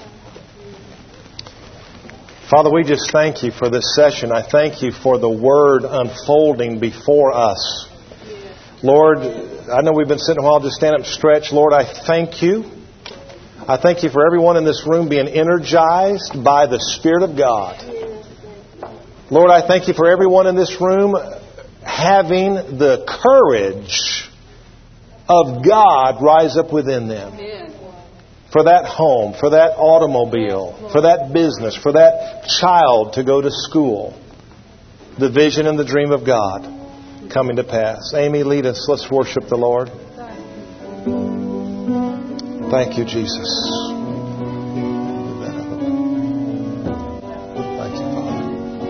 Father, we just thank you for this session. I thank you for the Word unfolding before us. Lord, I know we've been sitting a while. Just stand up and stretch. Lord, I thank you. I thank you for everyone in this room being energized by the Spirit of God. Lord, I thank you for everyone in this room having the courage of God rise up within them. For that home, for that automobile, for that business, for that child to go to school. The vision and the dream of God coming to pass. Amy, lead us. Let's worship the Lord. Thank you, Jesus. Thank you, Father.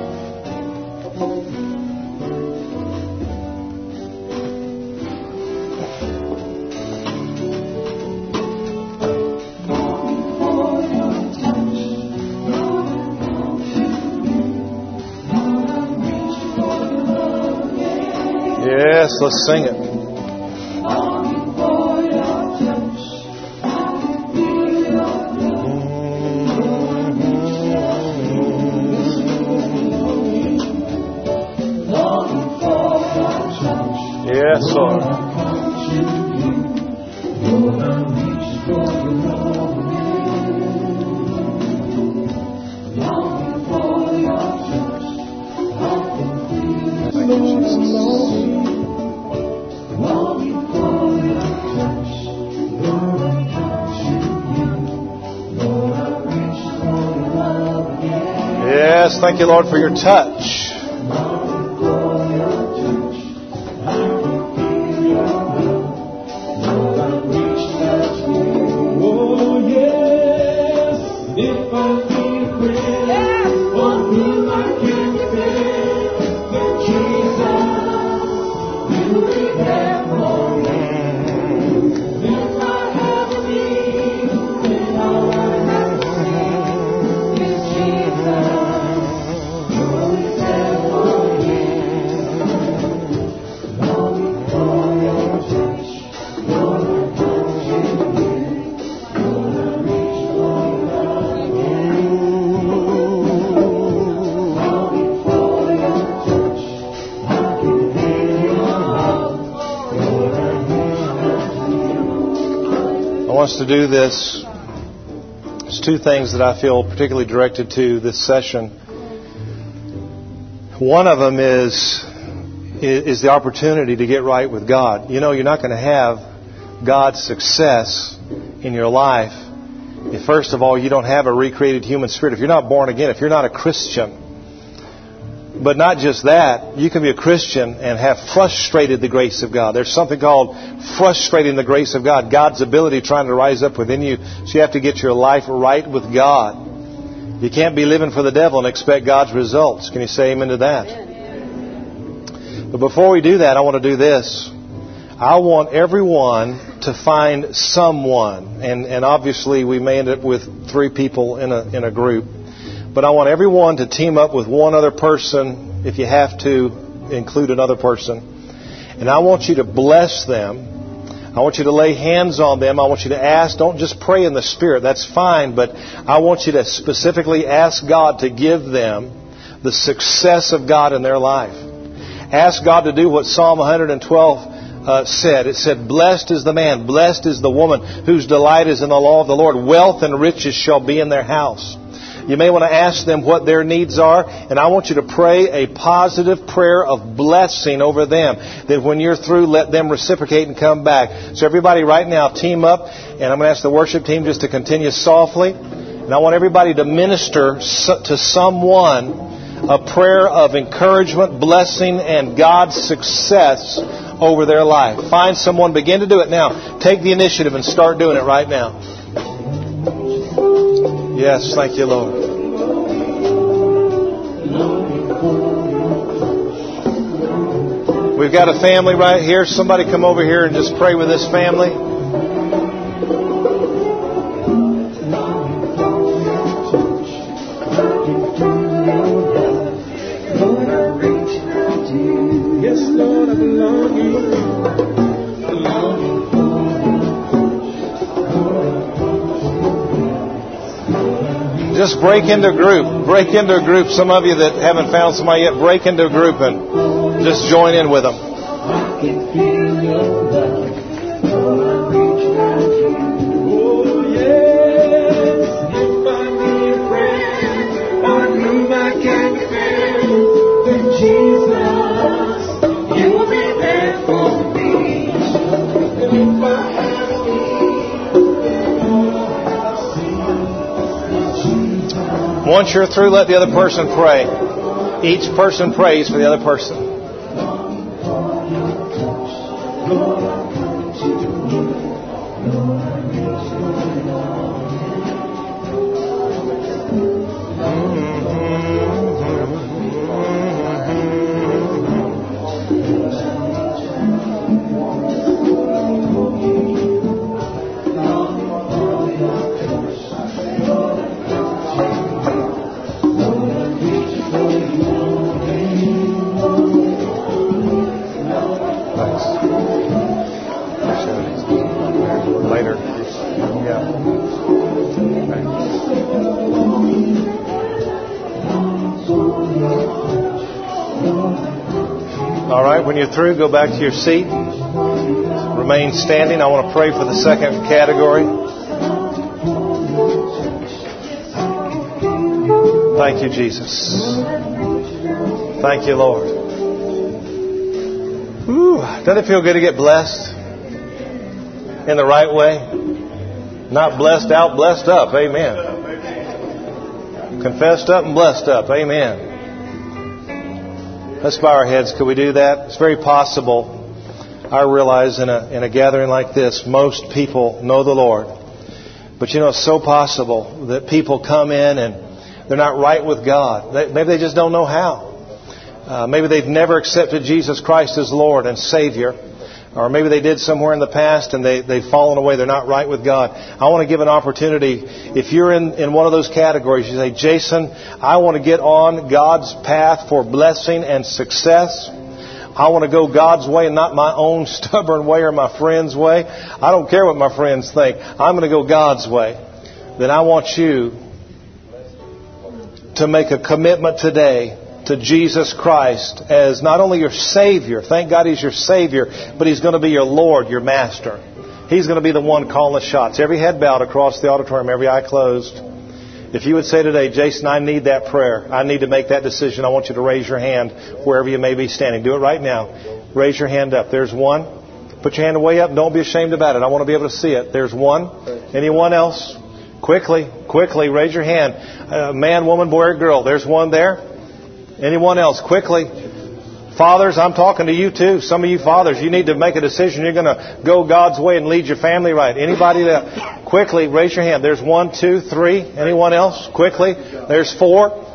Yes, let's sing it. Yes, Lord. Thank you, Jesus. Yes, thank you, Lord, for your touch. Wants to do this. There's two things that I feel particularly directed to this session. One of them is is the opportunity to get right with God. You know, you're not going to have God's success in your life if, first of all, you don't have a recreated human spirit. If you're not born again, if you're not a Christian, But not just that, you can be a Christian and have frustrated the grace of God. There's something called frustrating the grace of God, God's ability trying to rise up within you. So you have to get your life right with God. You can't be living for the devil and expect God's results. Can you say amen to that? But before we do that, I want to do this. I want everyone to find someone. And, and obviously we may end up with three people in a, in a group. But I want everyone to team up with one other person, if you have to include another person. And I want you to bless them. I want you to lay hands on them. I want you to ask. Don't just pray in the Spirit. That's fine. But I want you to specifically ask God to give them the success of God in their life. Ask God to do what Psalm one twelve uh, said. It said, blessed is the man, blessed is the woman whose delight is in the law of the Lord. Wealth and riches shall be in their house. You may want to ask them what their needs are, and I want you to pray a positive prayer of blessing over them, that when you're through, let them reciprocate and come back. So everybody right now, team up, and I'm going to ask the worship team just to continue softly. And I want everybody to minister to someone a prayer of encouragement, blessing, and God's success over their life. Find someone, begin to do it now. Take the initiative and start doing it right now. Yes, thank you, Lord. We've got a family right here. Somebody come over here and just pray with this family. Yes, Lord, I belong to you. Just break into a group. Break into a group. Some of you that haven't found somebody yet, break into a group and just join in with them. Oh, yes. If I need a friend or whom I can depend, then Jesus, you will be there for me. If I have Once you're through, let the other person pray. Each person prays for the other person. When you're through, go back to your seat. Remain standing. I want to pray for the second category. Thank you, Jesus. Thank you, Lord. Ooh, doesn't it feel good to get blessed in the right way? Not blessed out, blessed up. Amen. Confessed up and blessed up. Amen. Let's bow our heads. Could we do that? It's very possible. I realize in a in a gathering like this, most people know the Lord. But you know, it's so possible that people come in and they're not right with God. They, maybe they just don't know how. Uh, maybe they've never accepted Jesus Christ as Lord and Savior. Or maybe they did somewhere in the past and they, they've fallen away. They're not right with God. I want to give an opportunity. If you're in, in one of those categories, you say, Jason, I want to get on God's path for blessing and success. I want to go God's way and not my own stubborn way or my friend's way. I don't care what my friends think. I'm going to go God's way. Then I want you to make a commitment today to Jesus Christ as not only your Savior, thank God He's your Savior, but He's going to be your Lord, your Master. He's going to be the one calling the shots. Every head bowed across the auditorium, every eye closed. If you would say today, Jason, I need that prayer. I need to make that decision. I want you to raise your hand wherever you may be standing. Do it right now. Raise your hand up. There's one. Put your hand way up. Don't be ashamed about it. I want to be able to see it. There's one. Anyone else? Quickly, quickly, raise your hand. Uh, man, woman, boy, or girl. There's one there. Anyone else? Quickly. Fathers, I'm talking to you too. Some of you fathers, you need to make a decision. You're going to go God's way and lead your family right. Anybody that quickly raise your hand. There's one, two, three. Anyone else? Quickly. There's four.